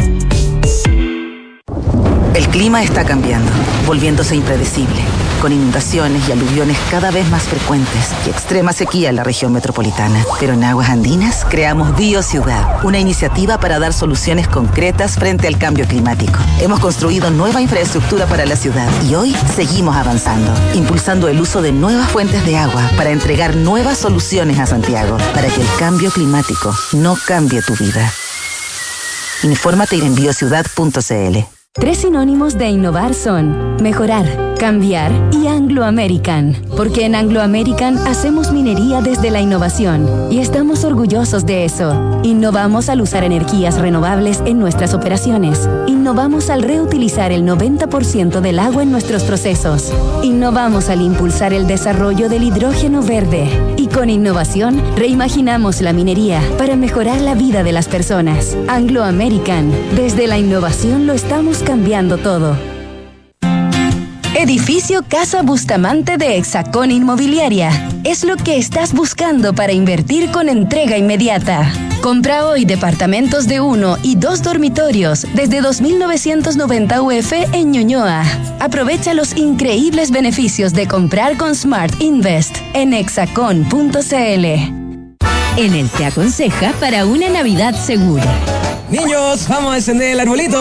El clima está cambiando, volviéndose impredecible, con inundaciones y aluviones cada vez más frecuentes y extrema sequía en la región metropolitana. Pero en Aguas Andinas creamos BioCiudad, una iniciativa para dar soluciones concretas frente al cambio climático. Hemos construido nueva infraestructura para la ciudad y hoy seguimos avanzando, impulsando el uso de nuevas fuentes de agua para entregar nuevas soluciones a Santiago, para que el cambio climático no cambie tu vida. Infórmate en biociudad punto c l. Tres sinónimos de innovar son mejorar, cambiar y Anglo American. Porque en Anglo American hacemos minería desde la innovación y estamos orgullosos de eso. Innovamos al usar energías renovables en nuestras operaciones. Innovamos al reutilizar el noventa por ciento del agua en nuestros procesos. Innovamos al impulsar el desarrollo del hidrógeno verde. Y con innovación reimaginamos la minería para mejorar la vida de las personas. Anglo American. Desde la innovación lo estamos cambiando todo. Edificio Casa Bustamante de Hexacón Inmobiliaria. Es lo que estás buscando para invertir con entrega inmediata. Compra hoy departamentos de uno y dos dormitorios desde dos mil novecientos noventa U F en Ñuñoa. Aprovecha los increíbles beneficios de comprar con Smart Invest en hexacón punto c l. Enel te aconseja para una Navidad segura. Niños, vamos a encender el arbolito.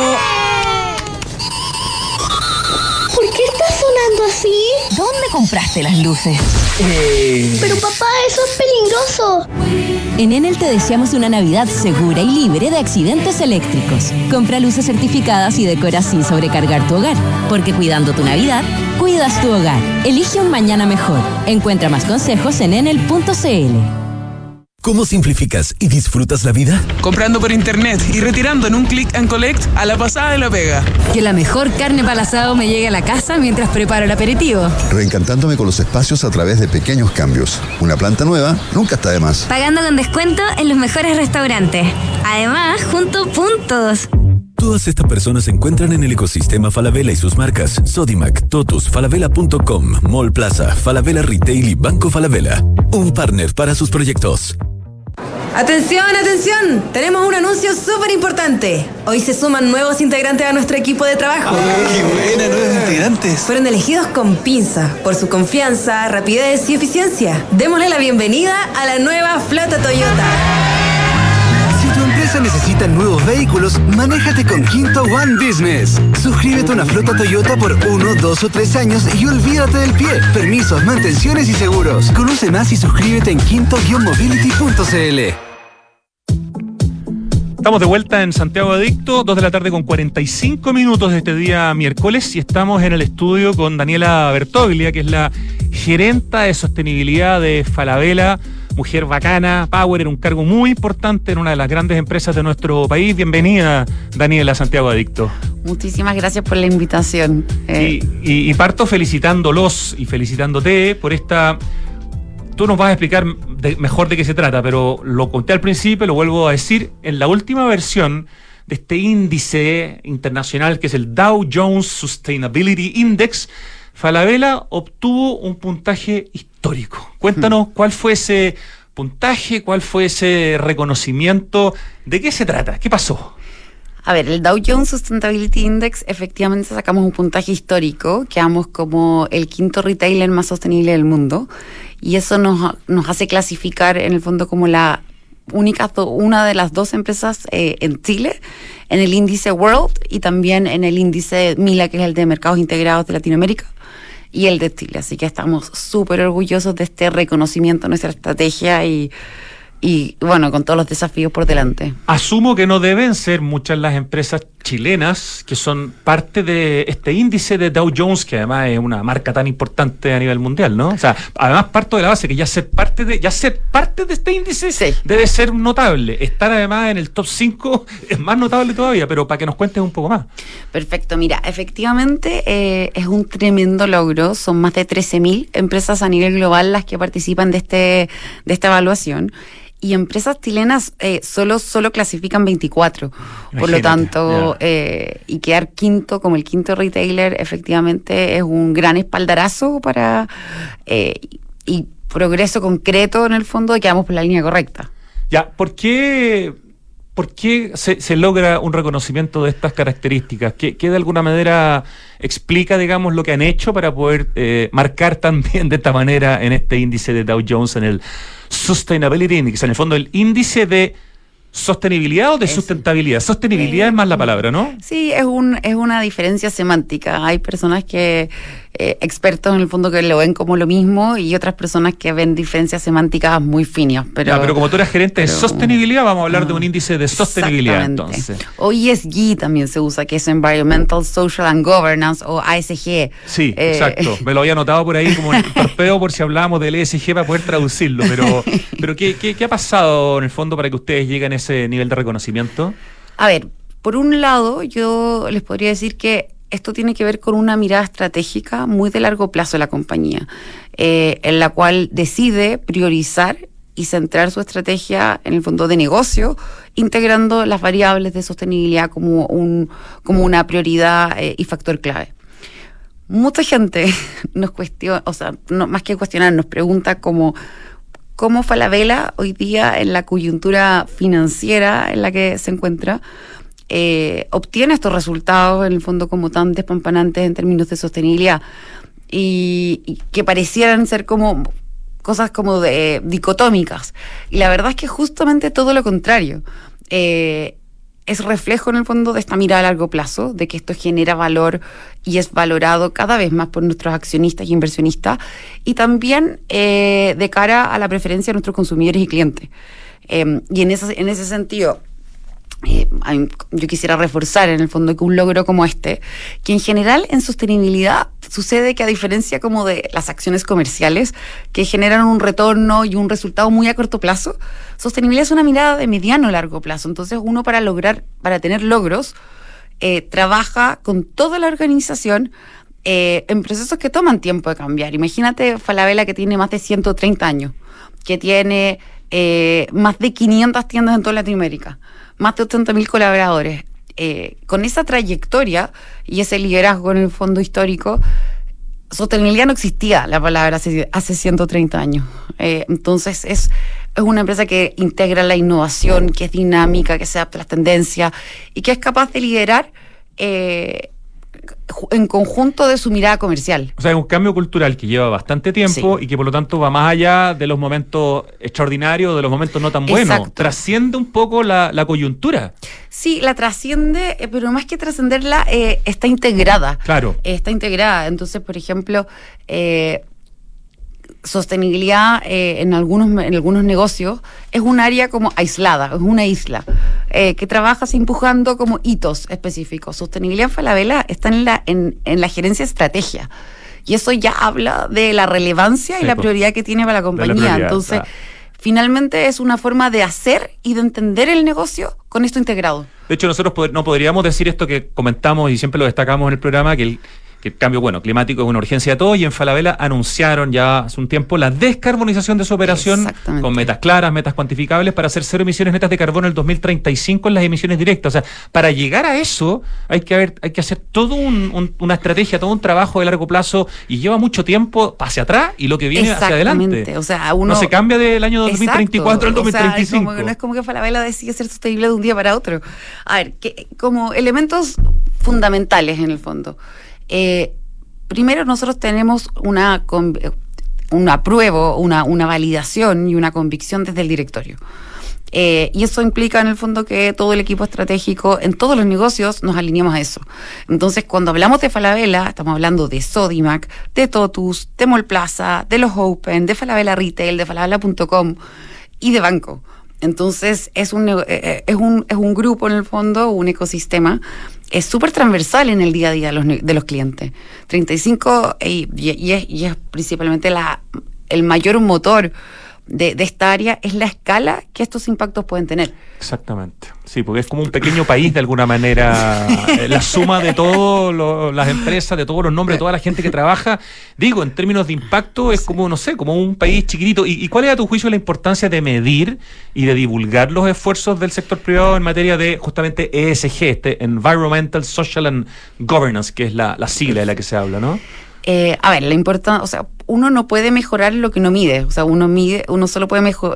¿Por qué está sonando así? ¿Dónde compraste las luces? Eh... Pero papá, eso es peligroso. En Enel te deseamos una Navidad segura y libre de accidentes eléctricos. Compra luces certificadas y decora sin sobrecargar tu hogar. Porque cuidando tu Navidad, cuidas tu hogar. Elige un mañana mejor. Encuentra más consejos en enel punto c l. ¿Cómo simplificas y disfrutas la vida? Comprando por internet y retirando en un click and collect a la pasada de la pega. Que la mejor carne para el asado me llegue a la casa mientras preparo el aperitivo. Reencantándome con los espacios a través de pequeños cambios. Una planta nueva nunca está de más. Pagando con descuento en los mejores restaurantes. Además, junto puntos. Todas estas personas se encuentran en el ecosistema Falabella y sus marcas Sodimac, Totus, falabella punto com, Mall Plaza, Falabella Retail y Banco Falabella. Un partner para sus proyectos. ¡Atención, atención! Tenemos un anuncio súper importante. Hoy se suman nuevos integrantes a nuestro equipo de trabajo. ¡Ah, qué buena! Nuevos integrantes. Fueron elegidos con pinza por su confianza, rapidez y eficiencia. Démosle la bienvenida a la nueva flota Toyota. Si tu empresa necesita nuevos vehículos, manéjate con Quinto One Business. Suscríbete a una flota Toyota por uno, dos o tres años y olvídate del pie. Permisos, mantenciones y seguros. Conoce más y suscríbete en quinto mobility punto c l. Estamos de vuelta en Santiago Adicto, dos de la tarde con cuarenta y cinco minutos de este día miércoles, y estamos en el estudio con Daniela Bertoglia, que es la gerenta de sostenibilidad de Falabella, mujer bacana, power, en un cargo muy importante en una de las grandes empresas de nuestro país. Bienvenida, Daniela, a Santiago Adicto. Muchísimas gracias por la invitación. Eh. Y, y, y parto felicitándolos y felicitándote por esta... Tú nos vas a explicar de, mejor de qué se trata, pero lo conté al principio, lo vuelvo a decir. En la última versión de este índice internacional, que es el Dow Jones Sustainability Index, Falabella obtuvo un puntaje histórico. Cuéntanos, ¿cuál fue ese puntaje? ¿Cuál fue ese reconocimiento? ¿De qué se trata? ¿Qué pasó? A ver, el Dow Jones Sustainability Index, efectivamente sacamos un puntaje histórico, quedamos como el quinto retailer más sostenible del mundo, y eso nos, nos hace clasificar en el fondo como la única, una de las dos empresas eh, en Chile, en el índice World y también en el índice MILA, que es el de Mercados Integrados de Latinoamérica, y el de Chile. Así que estamos súper orgullosos de este reconocimiento a nuestra estrategia y... Y bueno, con todos los desafíos por delante. Asumo que no deben ser muchas las empresas chilenas que son parte de este índice de Dow Jones, que además es una marca tan importante a nivel mundial, ¿no? O sea, además parto de la base que ya ser parte de ya ser parte de este índice sí. debe ser notable. Estar además en el top cinco es más notable todavía, pero para que nos cuentes un poco más. Perfecto, mira, efectivamente eh, es un tremendo logro. Son más de trece mil empresas a nivel global las que participan de este de esta evaluación. Y empresas chilenas eh, solo solo clasifican veinticuatro. Imagínate, por lo tanto, yeah. eh, y quedar quinto como el quinto retailer efectivamente es un gran espaldarazo para eh, y progreso concreto en el fondo de que vamos por la línea correcta. Ya, ¿por qué ¿por qué se, se logra un reconocimiento de estas características? ¿Qué, qué de alguna manera explica, digamos, lo que han hecho para poder eh, marcar también de esta manera en este índice de Dow Jones, en el Sustainability Index, en el fondo el índice de ¿sostenibilidad o de Eso. sustentabilidad? Sostenibilidad eh, es más la palabra, ¿no? Sí, es un es una diferencia semántica. Hay personas que, eh, expertos en el fondo, que lo ven como lo mismo, y otras personas que ven diferencias semánticas muy finas. Pero, ya, pero como tú eres gerente pero, de sostenibilidad, vamos a hablar no, de un índice de sostenibilidad, entonces. O E S G también se usa, que es Environmental, Social and Governance, o A S G. Sí, eh, exacto. Me lo había anotado por ahí como el torpeo por si hablábamos del E S G para poder traducirlo. Pero, pero ¿qué, qué, ¿qué ha pasado en el fondo para que ustedes lleguen a ese nivel de reconocimiento? A ver, por un lado, yo les podría decir que esto tiene que ver con una mirada estratégica muy de largo plazo de la compañía, eh, en la cual decide priorizar y centrar su estrategia en el fondo de negocio, integrando las variables de sostenibilidad como, un, como una prioridad eh, y factor clave. Mucha gente nos cuestiona, o sea, no, más que cuestionar, nos pregunta cómo cómo Falabella hoy día, en la coyuntura financiera en la que se encuentra, eh, obtiene estos resultados en el fondo como tan despampanantes en términos de sostenibilidad, y, y que parecieran ser como cosas como de, dicotómicas. Y la verdad es que justamente todo lo contrario. Eh, es reflejo en el fondo de esta mirada a largo plazo, de que esto genera valor y es valorado cada vez más por nuestros accionistas y inversionistas, y también eh, de cara a la preferencia de nuestros consumidores y clientes. Eh, y en ese, en ese sentido, eh, yo quisiera reforzar en el fondo que un logro como este, que en general en sostenibilidad sucede que, a diferencia como de las acciones comerciales que generan un retorno y un resultado muy a corto plazo, sostenibilidad es una mirada de mediano a largo plazo. Entonces uno, para lograr, para tener logros, eh, trabaja con toda la organización eh, en procesos que toman tiempo de cambiar. Imagínate Falabella, que tiene más de ciento treinta años, que tiene eh, más de quinientas tiendas en toda Latinoamérica, más de ochenta mil colaboradores. Eh, con esa trayectoria y ese liderazgo en el fondo histórico, sostenibilidad no existía la palabra hace, hace ciento treinta años. Eh, entonces es, es una empresa que integra la innovación, que es dinámica, que se adapta a las tendencias y que es capaz de liderar eh, en conjunto de su mirada comercial. O sea, es un cambio cultural que lleva bastante tiempo, sí, y que por lo tanto va más allá de los momentos extraordinarios, de los momentos no tan buenos. Exacto. Trasciende un poco la, la coyuntura. Sí, la trasciende, eh, pero más que trascenderla, eh, está integrada. Claro. Eh, está integrada. Entonces, por ejemplo, eh, sostenibilidad eh, en algunos en algunos negocios es un área como aislada, es una isla eh, que trabaja empujando como hitos específicos. Sostenibilidad en Falabella está en la en, en la gerencia de estrategia, y eso ya habla de la relevancia, sí, y la prioridad que tiene para la compañía. Entonces, claro, finalmente es una forma de hacer y de entender el negocio con esto integrado. De hecho, nosotros pod- no podríamos decir esto que comentamos y siempre lo destacamos en el programa, que el que el cambio, bueno, climático es una urgencia de todos, y en Falabella anunciaron ya hace un tiempo la descarbonización de su operación con metas claras, metas cuantificables para hacer cero emisiones netas de carbono en el dos mil treinta y cinco en las emisiones directas. O sea, para llegar a eso hay que haber, hay que hacer todo un, un, una estrategia, todo un trabajo de largo plazo, y lleva mucho tiempo hacia atrás y lo que viene hacia adelante. O sea, uno no se cambia del año dos mil treinta y cuatro al dos mil treinta y cinco. O sea, como, no es como que Falabella decide ser sostenible de un día para otro. A ver, que, como elementos fundamentales en el fondo. Eh, primero, nosotros tenemos una una prueba, una, una validación y una convicción desde el directorio. Eh, y eso implica en el fondo que todo el equipo estratégico en todos los negocios nos alineamos a eso. Entonces, cuando hablamos de Falabella, estamos hablando de Sodimac, de Totus, de Mallplaza, de los Open, de Falabella Retail, de falabella punto com y de Banco. Entonces es un, eh, es un es un grupo en el fondo, un ecosistema, es súper transversal en el día a día de los, de los clientes. treinta y cinco y, y, es, y es principalmente la el mayor motor de, de esta área, es la escala que estos impactos pueden tener. Exactamente, sí, porque es como un pequeño país de alguna manera, la suma de todas las empresas, de todos los nombres, de toda la gente que trabaja. Digo, en términos de impacto es como, no sé, como un país chiquitito. ¿Y, y cuál es a tu juicio la importancia de medir y de divulgar los esfuerzos del sector privado en materia de justamente E S G, este Environmental, Social and Governance, que es la, la sigla de la que se habla, ¿no? Eh, a ver, la importancia, o sea, uno no puede mejorar lo que no mide, o sea, uno mide, uno solo puede mejor,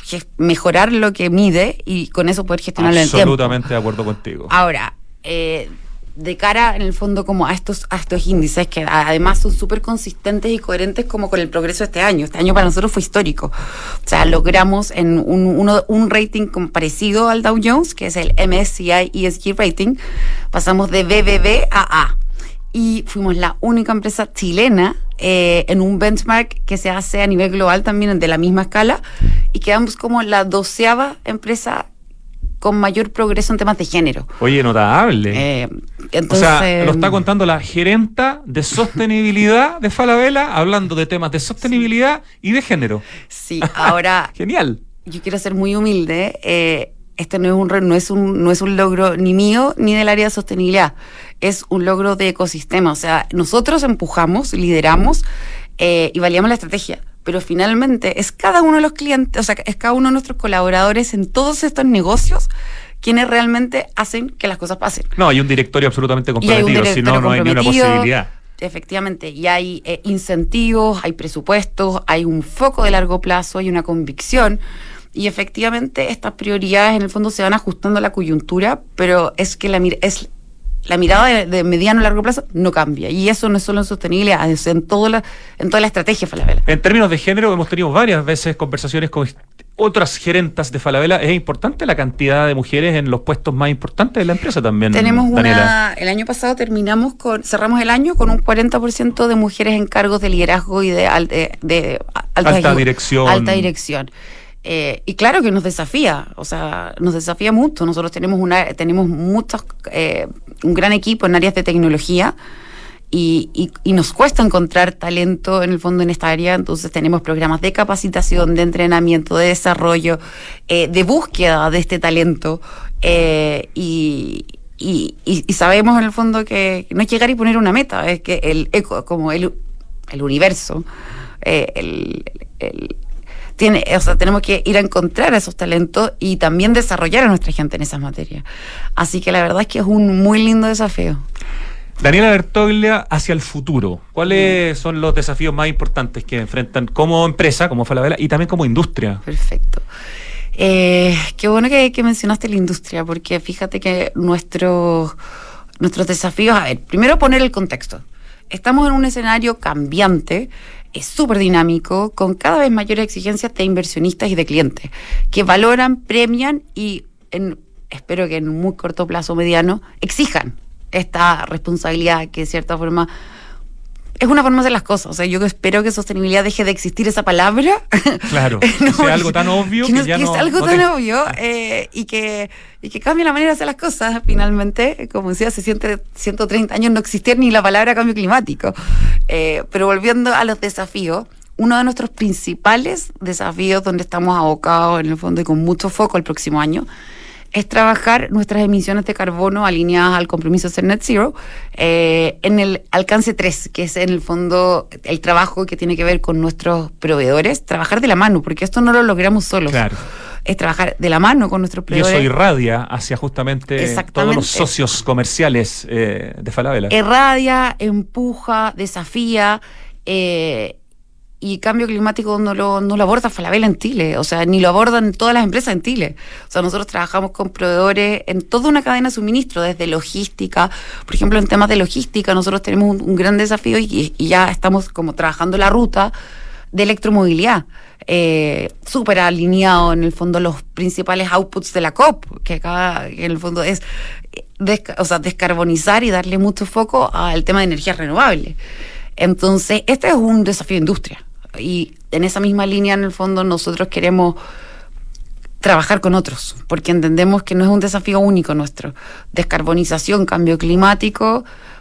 mejorar lo que mide y con eso poder gestionarlo en el tiempo. Absolutamente de acuerdo contigo. Ahora, eh, de cara en el fondo como a estos a estos índices que además son súper consistentes y coherentes como con el progreso de este año. Este año para nosotros fue histórico. O sea, logramos en un, uno, un rating como parecido al Dow Jones, que es el M S C I E S G Rating, pasamos de B B B a A. Y fuimos la única empresa chilena eh, en un benchmark que se hace a nivel global también de la misma escala, y quedamos como la doceava empresa con mayor progreso en temas de género. Oye, notable. Eh, entonces, o sea, lo está contando la gerenta de sostenibilidad de Falabella, hablando de temas de sostenibilidad y de género. Sí, ahora... Genial. Yo quiero ser muy humilde. Eh, este no es, un, no, es un, no es un logro ni mío ni del área de sostenibilidad. Es un logro de ecosistema. O sea, nosotros empujamos, lideramos eh, y validamos la estrategia. Pero finalmente es cada uno de los clientes, o sea, es cada uno de nuestros colaboradores en todos estos negocios quienes realmente hacen que las cosas pasen. No, hay un directorio absolutamente comprometido, si no, no hay ni una posibilidad. Efectivamente, y hay eh, incentivos, hay presupuestos, hay un foco de largo plazo, hay una convicción, y efectivamente estas prioridades en el fondo se van ajustando a la coyuntura, pero es que la mir- es la mirada de, de mediano a largo plazo no cambia, y eso no es solo en sostenibilidad, es en, todo la, en toda la estrategia de Falabella. En términos de género, hemos tenido varias veces conversaciones con otras gerentas de Falabella. Es importante la cantidad de mujeres en los puestos más importantes de la empresa también. Tenemos Daniela. una, el año pasado terminamos con, cerramos el año con un cuarenta por ciento de mujeres en cargos de liderazgo y de, de, de alta, alta dirección. Alta dirección. Eh, y claro que nos desafía, o sea, nos desafía mucho. Nosotros tenemos una, tenemos muchos, eh, un gran equipo en áreas de tecnología y, y, y nos cuesta encontrar talento en el fondo en esta área. Entonces tenemos programas de capacitación, de entrenamiento, de desarrollo, eh, de búsqueda de este talento eh, y, y, y, y sabemos en el fondo que no es llegar y poner una meta, es que el eco, como el, el universo, eh, el, el Tiene, o sea, tenemos que ir a encontrar a esos talentos y también desarrollar a nuestra gente en esas materias. Así que la verdad es que es un muy lindo desafío. Daniela Bertoglia, hacia el futuro, ¿cuáles son los desafíos más importantes que enfrentan como empresa, como Falabella, y también como industria? Perfecto. Eh, qué bueno que, que mencionaste la industria, porque fíjate que nuestros, nuestros desafíos, a ver, primero poner el contexto. Estamos en un escenario cambiante, es súper dinámico, con cada vez mayores exigencias de inversionistas y de clientes, que valoran, premian y, en, espero que en un muy corto plazo mediano, exijan esta responsabilidad que de cierta forma es una forma de hacer las cosas. O sea, yo espero que sostenibilidad deje de existir esa palabra. Claro, no, que sea algo tan obvio que, que, no, ya que no... es algo no tan te... obvio eh, y, que, y que cambie la manera de hacer las cosas. Finalmente, como decía, hace ciento treinta años no existía ni la palabra cambio climático. Eh, pero volviendo a los desafíos, uno de nuestros principales desafíos donde estamos abocados en el fondo y con mucho foco el próximo año es trabajar nuestras emisiones de carbono alineadas al compromiso de ser net zero eh, en el alcance tres, que es en el fondo el trabajo que tiene que ver con nuestros proveedores, trabajar de la mano, porque esto no lo logramos solos. Claro. Es trabajar de la mano con nuestros proveedores. Y eso irradia hacia justamente todos los socios comerciales eh, de Falabella. Irradia, empuja, desafía, eh, y cambio climático no lo, no lo aborda Falabella en Chile, o sea, ni lo abordan todas las empresas en Chile. O sea, nosotros trabajamos con proveedores en toda una cadena de suministro, desde logística. Por ejemplo, en temas de logística, nosotros tenemos un, un gran desafío y, y ya estamos como trabajando la ruta de electromovilidad, eh, súper alineado en el fondo los principales outputs de la COP, que acá en el fondo es desca- o sea, descarbonizar y darle mucho foco al tema de energías renovables. Entonces, este es un desafío de industria. Y en esa misma línea, en el fondo, nosotros queremos trabajar con otros, porque entendemos que no es un desafío único nuestro. Descarbonización, cambio climático,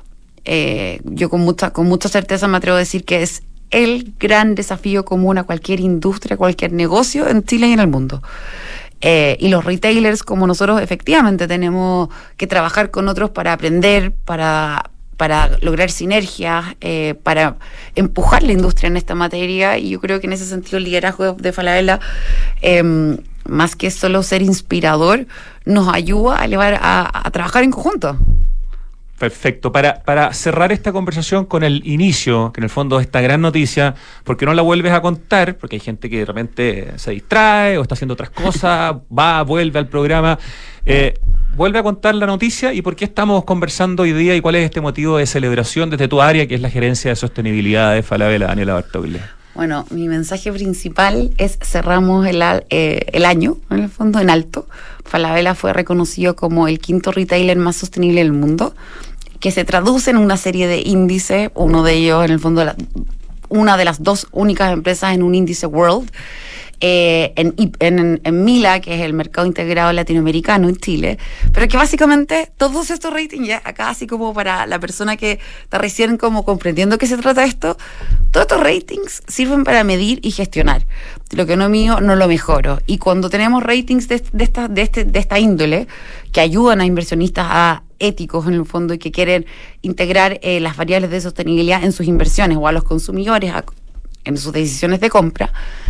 eh, yo con mucha, con mucha certeza me atrevo a decir que es el gran desafío común a cualquier industria, cualquier negocio en Chile y en el mundo. Eh, y los retailers como nosotros efectivamente tenemos que trabajar con otros para aprender, para... para lograr sinergias, eh, para empujar la industria en esta materia, y yo creo que en ese sentido el liderazgo de Falabella, eh, más que solo ser inspirador, nos ayuda a elevar a, a trabajar en conjunto. Perfecto. Para, para cerrar esta conversación con el inicio, que en el fondo es esta gran noticia, porque no la vuelves a contar, porque hay gente que de repente se distrae o está haciendo otras cosas, va, vuelve al programa, eh, vuelve a contar la noticia y por qué estamos conversando hoy día y cuál es este motivo de celebración desde tu área, que es la gerencia de sostenibilidad de Falabella, Daniela Bartoglia. Bueno, mi mensaje principal es cerramos el, eh, el año, en el fondo, en alto. Falabella fue reconocido como el quinto retailer más sostenible del mundo, que se traduce en una serie de índices, uno de ellos, en el fondo, la, una de las dos únicas empresas en un índice World, eh, en, en, en MILA, que es el Mercado Integrado Latinoamericano en Chile, pero que básicamente todos estos ratings, ya acá así como para la persona que está recién como comprendiendo qué se trata esto, todos estos ratings sirven para medir y gestionar. Lo que no es mío, no lo mejoro. Y cuando tenemos ratings de, de, esta, de, este, de esta índole, que ayudan a inversionistas a éticos en el fondo y que quieren integrar eh, las variables de sostenibilidad en sus inversiones o a los consumidores a, en sus decisiones de compra,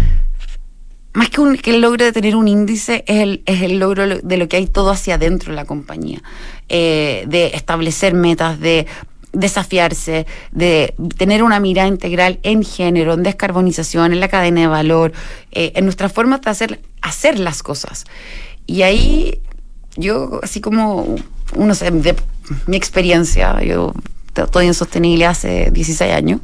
más que, un, que el logro de tener un índice es el, es el logro de lo que hay todo hacia adentro de la compañía, eh, de establecer metas, de desafiarse, de tener una mirada integral en género, en descarbonización, en la cadena de valor, eh, en nuestra forma de hacer, hacer las cosas. Y ahí yo, así como, uno sé, de mi experiencia, yo estoy en sostenibilidad hace dieciséis años,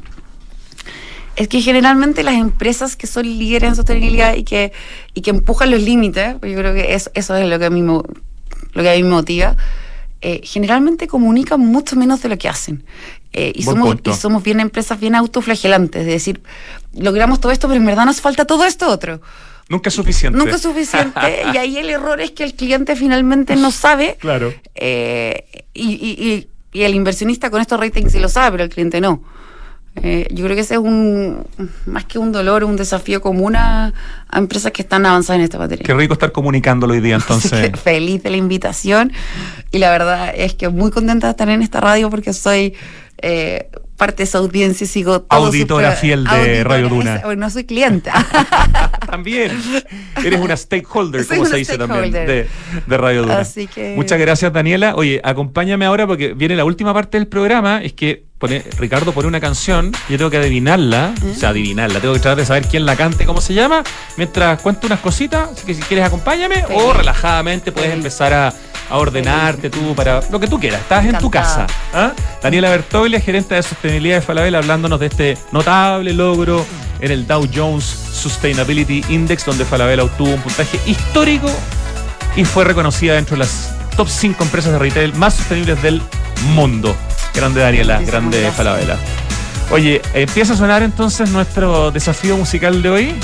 es que generalmente las empresas que son líderes en sostenibilidad y que, y que empujan los límites, yo creo que eso, eso es lo que a mí me, lo que a mí me motiva, eh, generalmente comunican mucho menos de lo que hacen. Eh, y, somos, y somos bien empresas bien autoflagelantes, de decir, logramos todo esto, pero en verdad nos falta todo esto otro. Nunca es suficiente. Nunca es suficiente. Y ahí el error es que el cliente finalmente no sabe. Claro. Eh, y, y, y, y el inversionista con estos ratings sí lo sabe, pero el cliente no. Eh, yo creo que ese es un, más que un dolor, un desafío común a, a empresas que están avanzadas en esta materia. Qué rico estar comunicándolo hoy día, entonces. Feliz de la invitación y la verdad es que muy contenta de estar en esta radio porque soy eh, parte de esa audiencia y sigo todo auditora super, fiel de auditora, Radio Duna. Es, no soy clienta. También. Eres una stakeholder, soy como una se dice stakeholder. también, de, de Radio Duna. Así que... Muchas gracias, Daniela. Oye, acompáñame ahora porque viene la última parte del programa. Es que pone, Ricardo pone una canción, yo tengo que adivinarla, ¿Eh? o sea, adivinarla, tengo que tratar de saber quién la cante, cómo se llama, mientras cuento unas cositas, así que si quieres acompáñame, sí. o relajadamente puedes sí. empezar a, a ordenarte sí. tú para lo que tú quieras, estás Encantada. en tu casa. ¿Ah? Daniela Bartoglia, gerente de sostenibilidad de Falabella, hablándonos de este notable logro en el Dow Jones Sustainability Index, donde Falabella obtuvo un puntaje histórico y fue reconocida dentro de las top cinco empresas de retail más sostenibles del mundo. Grande Daniela, Muchísimas grande gracias. Falabella. Oye, empieza a sonar entonces nuestro desafío musical de hoy.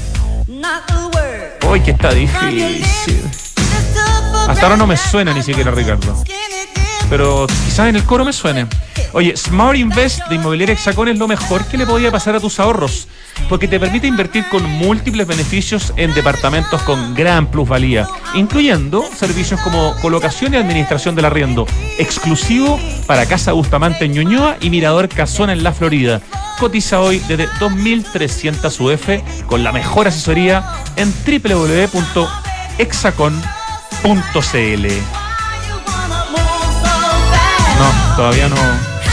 Uy, que está difícil. Hasta ahora no me suena ni siquiera, Ricardo. Pero quizás en el coro me suene. Oye, Smart Invest de Inmobiliaria Hexacón es lo mejor que le podía pasar a tus ahorros, porque te permite invertir con múltiples beneficios en departamentos con gran plusvalía, incluyendo servicios como colocación y administración del arriendo, exclusivo para Casa Bustamante en Ñuñoa y Mirador Casona en la Florida. Cotiza hoy desde dos mil trescientos U F con la mejor asesoría en doble u doble u doble u punto hexacon punto c l. No, todavía no.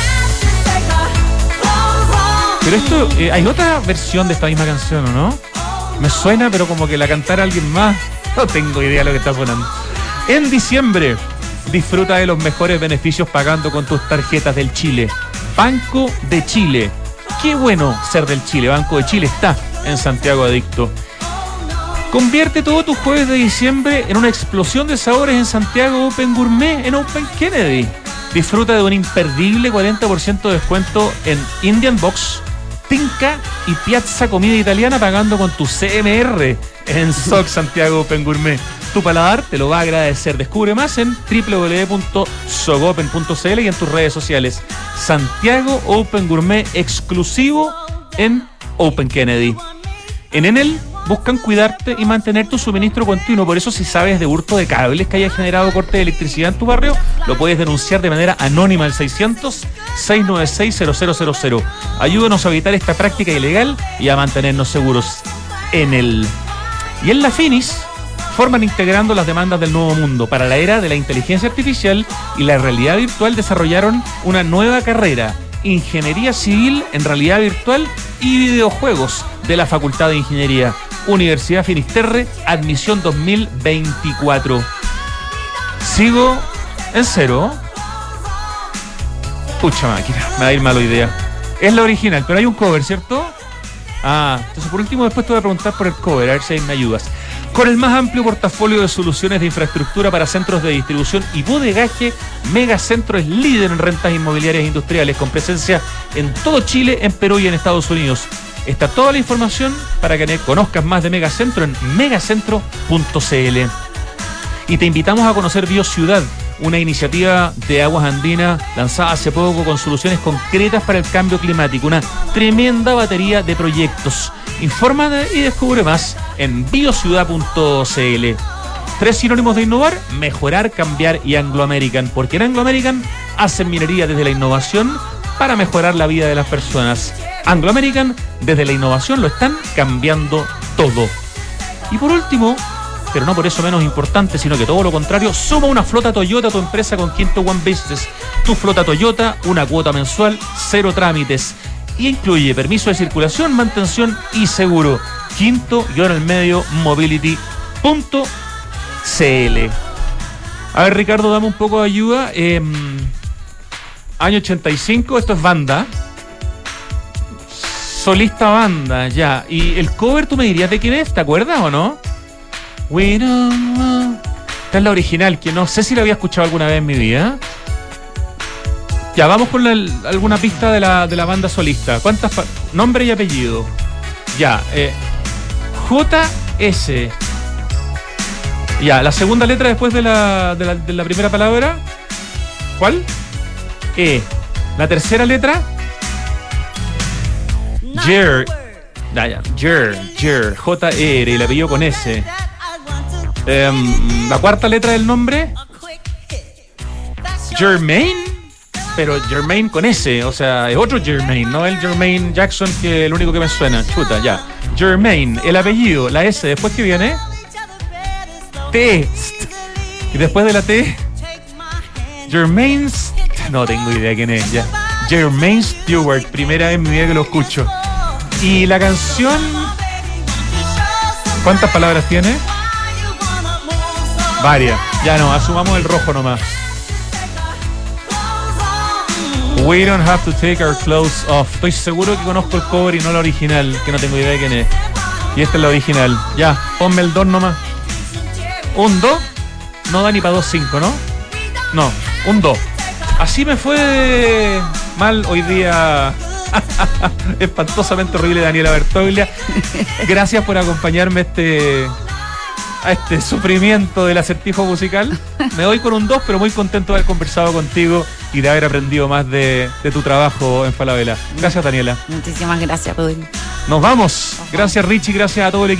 Pero esto, eh, hay otra versión de esta misma canción, ¿o no? Me suena, pero como que la cantara alguien más. No tengo idea de lo que está sonando. En diciembre, disfruta de los mejores beneficios pagando con tus tarjetas del Chile. Banco de Chile. Qué bueno ser del Chile. Banco de Chile está en Santiago Adicto. Convierte todo tu jueves de diciembre en una explosión de sabores en Santiago Open Gourmet en Open Kennedy. Disfruta de un imperdible cuarenta por ciento de descuento en Indian Box, Tinca y Piazza Comida Italiana pagando con tu C M R en S O C Santiago Open Gourmet. Tu paladar te lo va a agradecer. Descubre más en doble u doble u doble u punto sogopen punto c l y en tus redes sociales. Santiago Open Gourmet exclusivo en Open Kennedy. En Enel buscan cuidarte y mantener tu suministro continuo. Por eso, si sabes de hurto de cables que haya generado corte de electricidad en tu barrio, lo puedes denunciar de manera anónima al seiscientos, seiscientos noventa y seis, cero cero cero cero. Ayúdanos a evitar esta práctica ilegal y a mantenernos seguros. En el... Y en la Finis, forman integrando las demandas del nuevo mundo. Para la era de la inteligencia artificial y la realidad virtual desarrollaron una nueva carrera, Ingeniería Civil en Realidad Virtual y Videojuegos, de la Facultad de Ingeniería, Universidad Finisterre, admisión dos mil veinticuatro. Sigo en cero. Pucha máquina, me va a ir mal hoy día. Es la original, pero hay un cover, ¿cierto? Ah, entonces por último después te voy a preguntar por el cover, a ver si ahí me ayudas. Con el más amplio portafolio de soluciones de infraestructura para centros de distribución y bodegaje, Megacentro es líder en rentas inmobiliarias industriales, con presencia en todo Chile, en Perú y en Estados Unidos. Está toda la información para que conozcas más de Megacentro en megacentro punto c l. Y te invitamos a conocer BioCiudad, una iniciativa de Aguas Andinas lanzada hace poco con soluciones concretas para el cambio climático. Una tremenda batería de proyectos. Infórmate y descubre más en biociudad punto c l. Tres sinónimos de innovar: mejorar, cambiar y Anglo American. Porque en Anglo American hacen minería desde la innovación para mejorar la vida de las personas. Anglo American, desde la innovación, lo están cambiando todo. Y por último, pero no por eso menos importante, sino que todo lo contrario, suma una flota Toyota a tu empresa con Quinto One Business. Tu flota Toyota, una cuota mensual, cero trámites. Y incluye permiso de circulación, mantención y seguro. Quinto, yo en el medio, mobility punto c l. A ver, Ricardo, dame un poco de ayuda. Eh, año ochenta y cinco, esto es banda. Solista banda, ya. Y el cover, ¿tú me dirías de quién es? ¿Te acuerdas o no? We don't want... Esta es la original, que no sé si la había escuchado alguna vez en mi vida. Ya, vamos con la, alguna pista de la, de la banda solista. ¿Cuántas? Pa- nombre y apellido. Ya, eh, J S. Ya, la segunda letra después de la, de la, de la primera palabra. ¿Cuál? E. La tercera letra. Jer. Ya, ya. Jer. Jer. J E R. Y el apellido con S. Um, la cuarta letra del nombre. Jermaine. Pero Jermaine con S, o sea, es otro Jermaine, no el Jermaine Jackson, que es el único que me suena. Chuta, ya. Jermaine, el apellido, la S, después que viene T. Y después de la T, Jermaine, no tengo idea quién es, ya. Jermaine Stewart, primera vez en mi vida que lo escucho. Y la canción, ¿cuántas palabras tiene? Varias. Ya no, asumamos el rojo nomás. We don't have to take our clothes off. Estoy seguro que conozco el cover y no la original, que no tengo idea de quién es. Y esta es la original. Ya, ponme el dos nomás. ¿Un do? No da ni para dos cinco, ¿no? No, un do. Así me fue mal hoy día. Espantosamente horrible, Daniela Bertoglia. Gracias por acompañarme a este, a este sufrimiento del acertijo musical. Me doy con un dos, pero muy contento de haber conversado contigo y de haber aprendido más de, de tu trabajo en Falabella. Gracias, Daniela. Muchísimas gracias, Rodrigo. Nos vamos. Gracias, Richie. Gracias a todo el equipo.